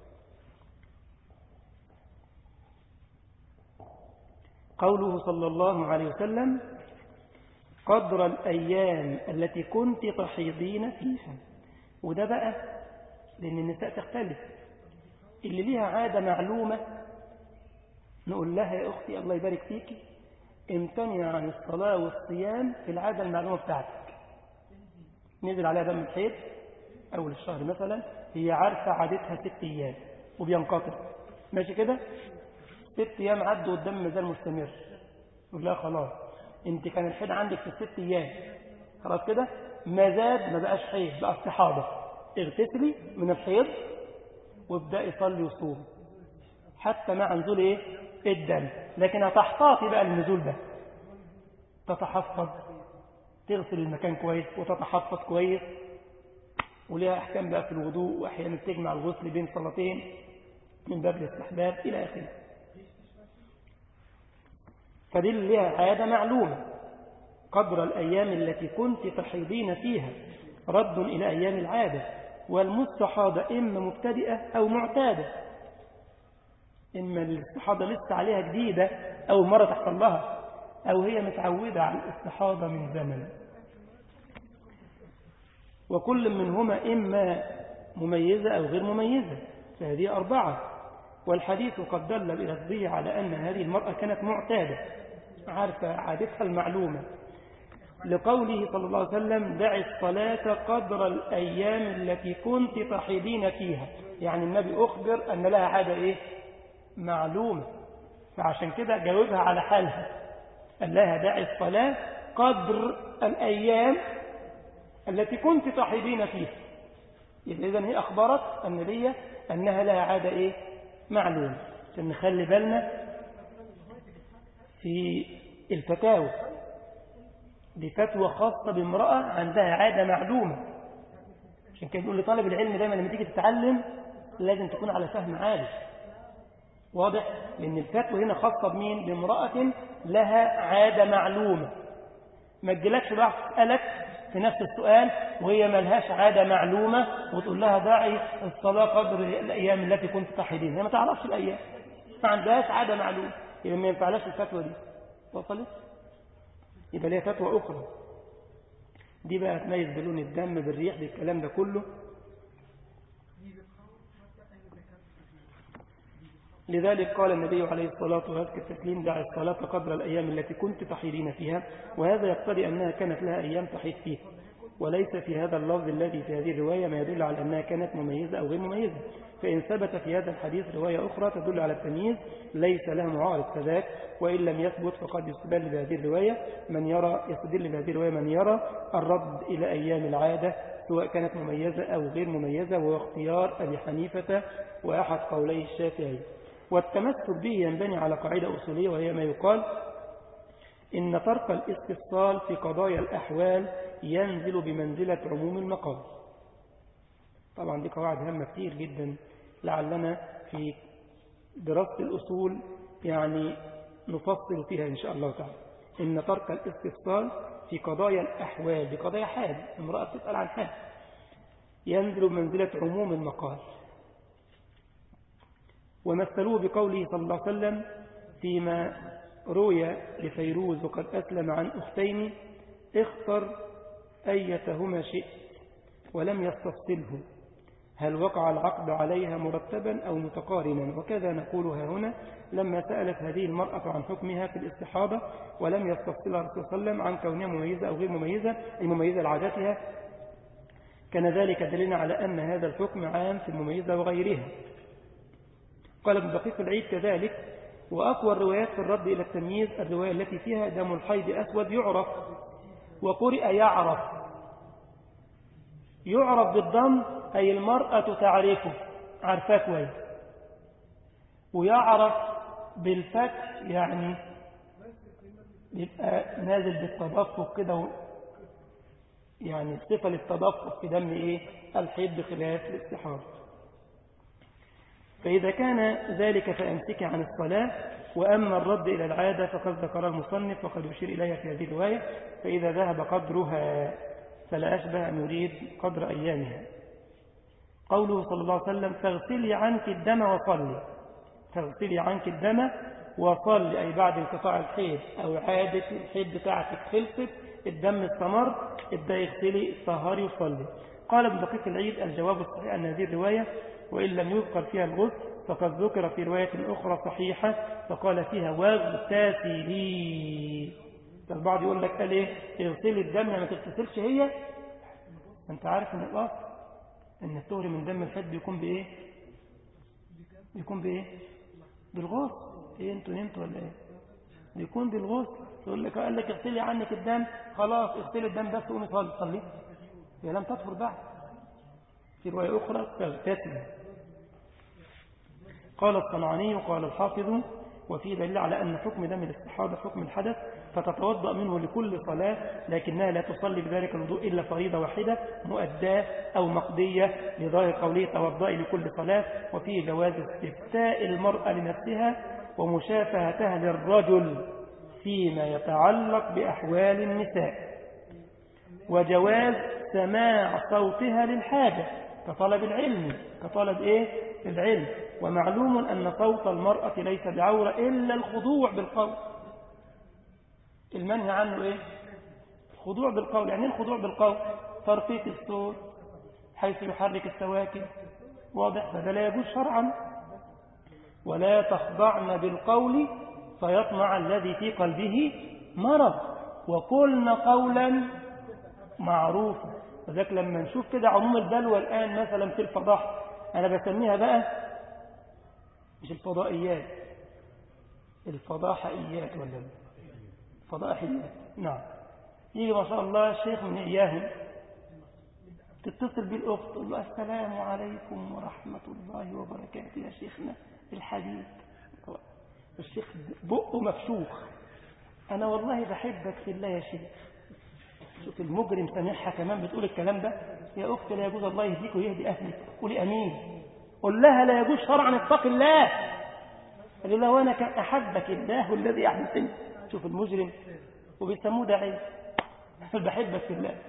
قوله صلى الله عليه وسلم قدر الأيام التي كنت تحيضين فيها. وده بقى لأن النساء تختلف، اللي ليها عادة معلومة نقول لها يا أختي الله يبارك فيكي امتنع عن الصلاة والصيام في العادة المعلومة بتاعتك. نزل عليها دم الحيض أول الشهر مثلا، هي عارفة عادتها 6 أيام وبينقطع، ماشي كده، 6 أيام عدوا والدم مازال مستمر، نقول لها خلاص انت كان الحيض عندك في 6 أيام، خلاص كده ما زاد ما بقاش حيض بقى استحاضة، اغتسلي من الحيض وابدأي صلي وصوم حتى مع نزول ايه؟ الدم. لكن هتحتاطي بقى النزول ده، تتحفظ، تغسل المكان كويس وتتحفظ كويس، وليها احكام بقى في الوضوء، واحيانا تجمع الغسل بين صلاتين من باب الاستحباب الى اخره. فدي اللي ليها عادة معلومة. قدر الأيام التي كنت تحيضين فيها رد إلى أيام العادة. والمستحاضة إما مبتدئة أو معتادة، إما الاستحاضة لسه عليها جديدة أو مرة تحصل لها، أو هي متعودة على الاستحاضة من زمن. وكل منهما إما مميزة أو غير مميزة، فهذه 4. والحديث قد دل بلفظه على أن هذه المرأة كانت معتادة عارفة عادتها المعلومة، لقوله صلى الله عليه وسلم دع الصلاة قدر الأيام التي كنت تحيضين فيها. يعني النبي أخبر أن لها عادة إيه؟ معلومة، فعشان كده جاوبها على حالها، قال لها دع الصلاة قدر الأيام التي كنت تحيضين فيها. إذن هي أخبرت النبي أنها لها عادة إيه؟ معلومة. عشان نخلي بالنا في الفتاوى، دي فتوى خاصة بامرأة عندها عادة معلومة. عشان كده بيقول لطالب العلم دايما لما تيجي تتعلم لازم تكون على فهم عالي واضح، لأن الفتوى هنا خاصة بمين؟ بامرأة لها عادة معلومة. ما تجيلكش بقى تسألك في نفس السؤال وهي ما لهاش عادة معلومة وتقول لها داعي الصلاة قدر الأيام التي كنت تحيضين، هي ما تعرفش الأيام، ما عندهاش عادة معلومة، يبقى ما ينفعلاش الفتوى دي. وصلت؟ يبقى ليها فتوى أخرى، دي بقى تميز بلون الدم بالريح بالكلام ده كله. لذلك قال النبي عليه الصلاة والسلام دع الصلاة قدر الأيام التي كنت تحيضين فيها، وهذا يقتضي أنها كانت لها أيام تحيض فيها، وليس في هذا اللفظ الذي في هذه الرواية ما يدل على أنها كانت مميزة أو غير مميزة. فإن ثبت في هذا الحديث رواية أخرى تدل على التمييز ليس لها معارض كذاك، وإن لم يثبت فقد يستدل بهذه الرواية من يرى الرد إلى أيام العادة سواء كانت مميزة أو غير مميزة، وهو اختيار أبي حنيفة وأحد قولي الشافعي. والتمسك به ينبني على قاعدة أصولية، وهي ما يقال إن ترك الاستفصال في قضايا الأحوال ينزل بمنزلة عموم المقام. طبعا دي قواعد هامة كتير جدا، لعلنا في دراسة الأصول يعني نفصل فيها إن شاء الله تعالى. إن ترك الاستفصال في قضايا الأحوال، بقضايا حال، امرأة تسأل عن حال، ينزل بمنزلة عموم المقال. ومثلوه بقوله صلى الله عليه وسلم فيما روي لفيروز وقد أسلم عن أختين اختر أيتهما شئت ولم يستفصله، هل وقع العقد عليها مرتبا أو متقارنا؟ وكذا نقولها هنا لما سألت هذه المرأة عن حكمها في الاستحاضة ولم يستفصلها الرسول صلى الله عليه وسلم عن كونها مميزة أو غير مميزة، أي مميزة لعادتها، كان ذلك دليلا على أن هذا الحكم عام في المميزة وغيرها. قال ابن دقيق العيد كذلك: وأقوى الروايات في الرد إلى التمييز الرواية التي فيها دم الحيض أسود يعرف، وقرئ يعرف. يعرف بالضم أي المرأة تعرفه، عارفاه كويس. ويعرف بالفتح يعني يبقى نازل بالتدفق كده، يعني صفة للتدفق في دم الحيض بخلاف الاستحاضة. فإذا كان ذلك فأمسك عن الصلاة. وأما الرد إلى العادة فقد ذكر المصنف وقد يشير إليها في هذه الرواية، فإذا ذهب قدرها فلا أشبه أن يريد قدر أيامها. قوله صلى الله عليه وسلم: فاغسلي عنك الدم وصلي. فاغسلي عنك الدم وصلي، أي بعد انقطاع الحيض أو عادة الحيض بتاعتك خلصت، الدم استمر، ابدأ يغسلي الطهاري وصلي. قال ابن دقيق العيد: الجواب الصحيح أن هذه الرواية وإن لم يذكر فيها الغسل فقد ذكر في رواية أخرى صحيحة فقال فيها: واغتسلي. البعض يقول لك قال إيه؟ اغسلي الدم ما تغتسلش. هي أنت عارف أن الأصل أن الطهر من دم الحيض بيكون بإيه؟ بيكون بإيه؟ بالغسل. إيه أنتوا نمتوا ولا إيه؟ بيكون بالغسل. يقول لك قال لك اغسلي عنك الدم، خلاص اغسلي الدم بس قومي صلي. هي لم تطهر بعد. في رواية أخرى تغتسل. قال الصنعاني قال الحافظ: وفي دليل على أن حكم دم الاستحاضة حكم الحدث، فتتوضأ منه لكل صلاة، لكنها لا تصلي بذلك الوضوء إلا فريضة واحدة مؤداة أو مقضية، لظاهر قوله: توضئي لكل صلاة. وفيه جواز استفتاء المرأة لنفسها ومشافهتها للرجل فيما يتعلق بأحوال النساء، وجواز سماع صوتها للحاجة كطلب العلم، كطلب العلم. ومعلوم أن صوت المرأة ليس بعورة إلا الخضوع بالقول. المنهي عنه الخضوع بالقول. يعني الخضوع بالقول ترفيق الصوت حيث يحرك السواكن، واضح؟ فده لا يجوز شرعا. ولا تخضعن بالقول فيطمع الذي في قلبه مرض وقلن قولا معروفا. وذلك لما نشوف كده عموم البلوى الآن مثلا في الفضاح، أنا بسميها بقى مش الفضائيات، الفضاحيات ولا الفضائحيات. نعم. يجي ما شاء الله الشيخ من إياهم، تتصل بالأخت تقول له: السلام عليكم ورحمة الله وبركاته يا شيخنا الحبيب. الشيخ بقه مفشوخ: أنا والله بحبك في الله يا شيخ. شوف المجرم سامعها كمان بتقول الكلام ده. يا أخت لا يجوز، الله يهديك ويهدي أهلك، قولي أمين. قل لها: لا يجوز شرعا، اتق الله. قال له: وأنا كان أحبك الله الذي أحببتني. شوف المجرم، وبيسموه داعي بحبك في الله.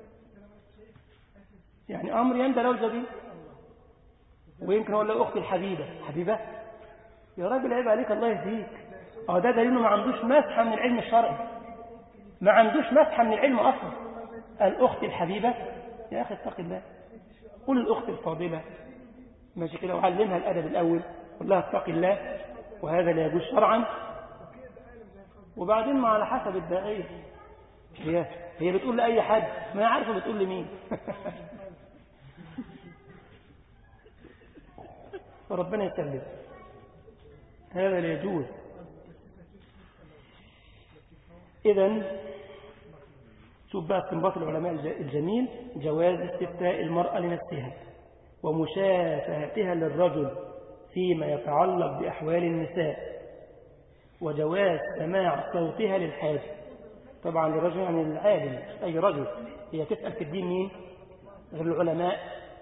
يعني أمر يندى لو جبين. ويمكن أقول له: أختي الحبيبة. حبيبة يا راجل، عيب عليك، الله يهديك. ده دليل إنه ما عندوش مسحة من العلم الشرعي، ما عندوش مسحة من العلم أصلا. الأخت الحبيبة، يا أخي اتق الله. قول الأخت الفاضلة ماشي كده، وعلمها الأدب الأول، قل لها اتق الله وهذا لا يجوز شرعا. وبعدين ما على حسب الداعية، هي بتقول لأي حد، ما عارفة بتقول لمين. فربنا يسلم، هذا لا يجوز. إذن شوف بقى استنباط العلماء الجميل: جواز استفتاء المرأة لنفسها ومشافهتها للرجل فيما يتعلق بأحوال النساء، وجواز سماع صوتها للحاجة. طبعا للرجل يعني العالم، أي رجل. هي تسأل في الدين مين غير العلماء؟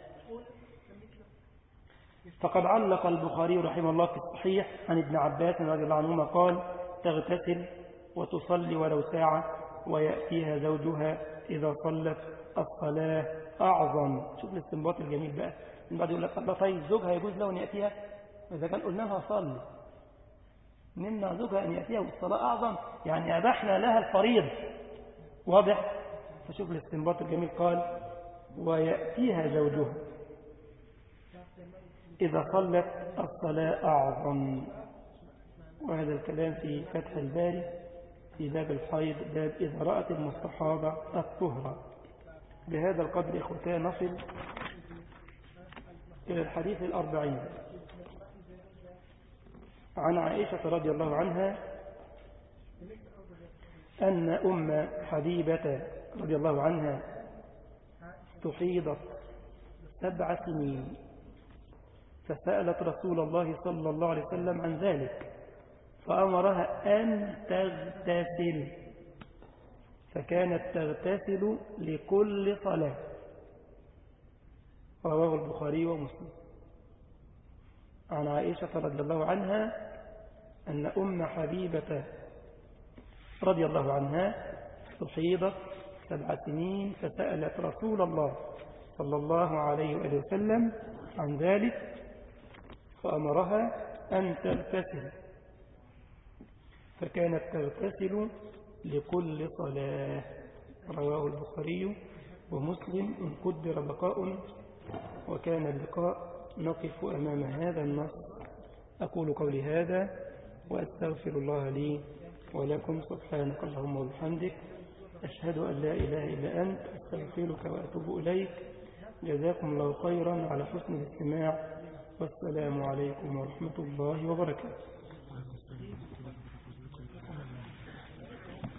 فقد علق البخاري رحمه الله في الصحيح عن ابن عباس رضي الله عنهما قال: تغتسل وتصلي ولو ساعة ويأتيها زوجها إذا صلت الصلاة أعظم. شوف الاستنباط الجميل بقى. من بعد يقول لك: الله طيب زوجها يجوز له أن يأتيها؟ إذا كان قلنا لها صلي، نمنع زوجها أن يأتيها والصلاة أعظم، يعني أبحنا لها الفريض. واضح؟ فشوف الاستنباط الجميل، قال: ويأتيها زوجها. إذا صلت الصلاة أعظم. وهذا الكلام في فتح الباري في باب الحيض، باب إذا رأت المستحاضة الطهرة. بهذا القدر إخوتي نصل إلى الحديث 40 عن عائشة رضي الله عنها أن أم حبيبة رضي الله عنها تحيضت 7 سنين، فسألت رسول الله صلى الله عليه وسلم عن ذلك فأمرها أن تغتسل، فكانت تغتسل لكل صلاة. رواه البخاري ومسلم. عن عائشة رضي الله عنها أن أم حبيبة رضي الله عنها تحيضت 7 سنين، فسألت رسول الله صلى الله عليه وسلم عن ذلك فأمرها أن تغتسل، فكانت تغتسل لكل صلاة. رواه البخاري ومسلم. إن قدر بقاء وكان اللقاء نقف أمام هذا النص. أقول قولي هذا وأستغفر الله لي ولكم. سبحانك اللهم وبحمدك، أشهد أن لا إله إلا أنت، أستغفرك وأتوب إليك. جزاكم الله خيرا على حسن الاستماع، والسلام عليكم ورحمة الله وبركاته.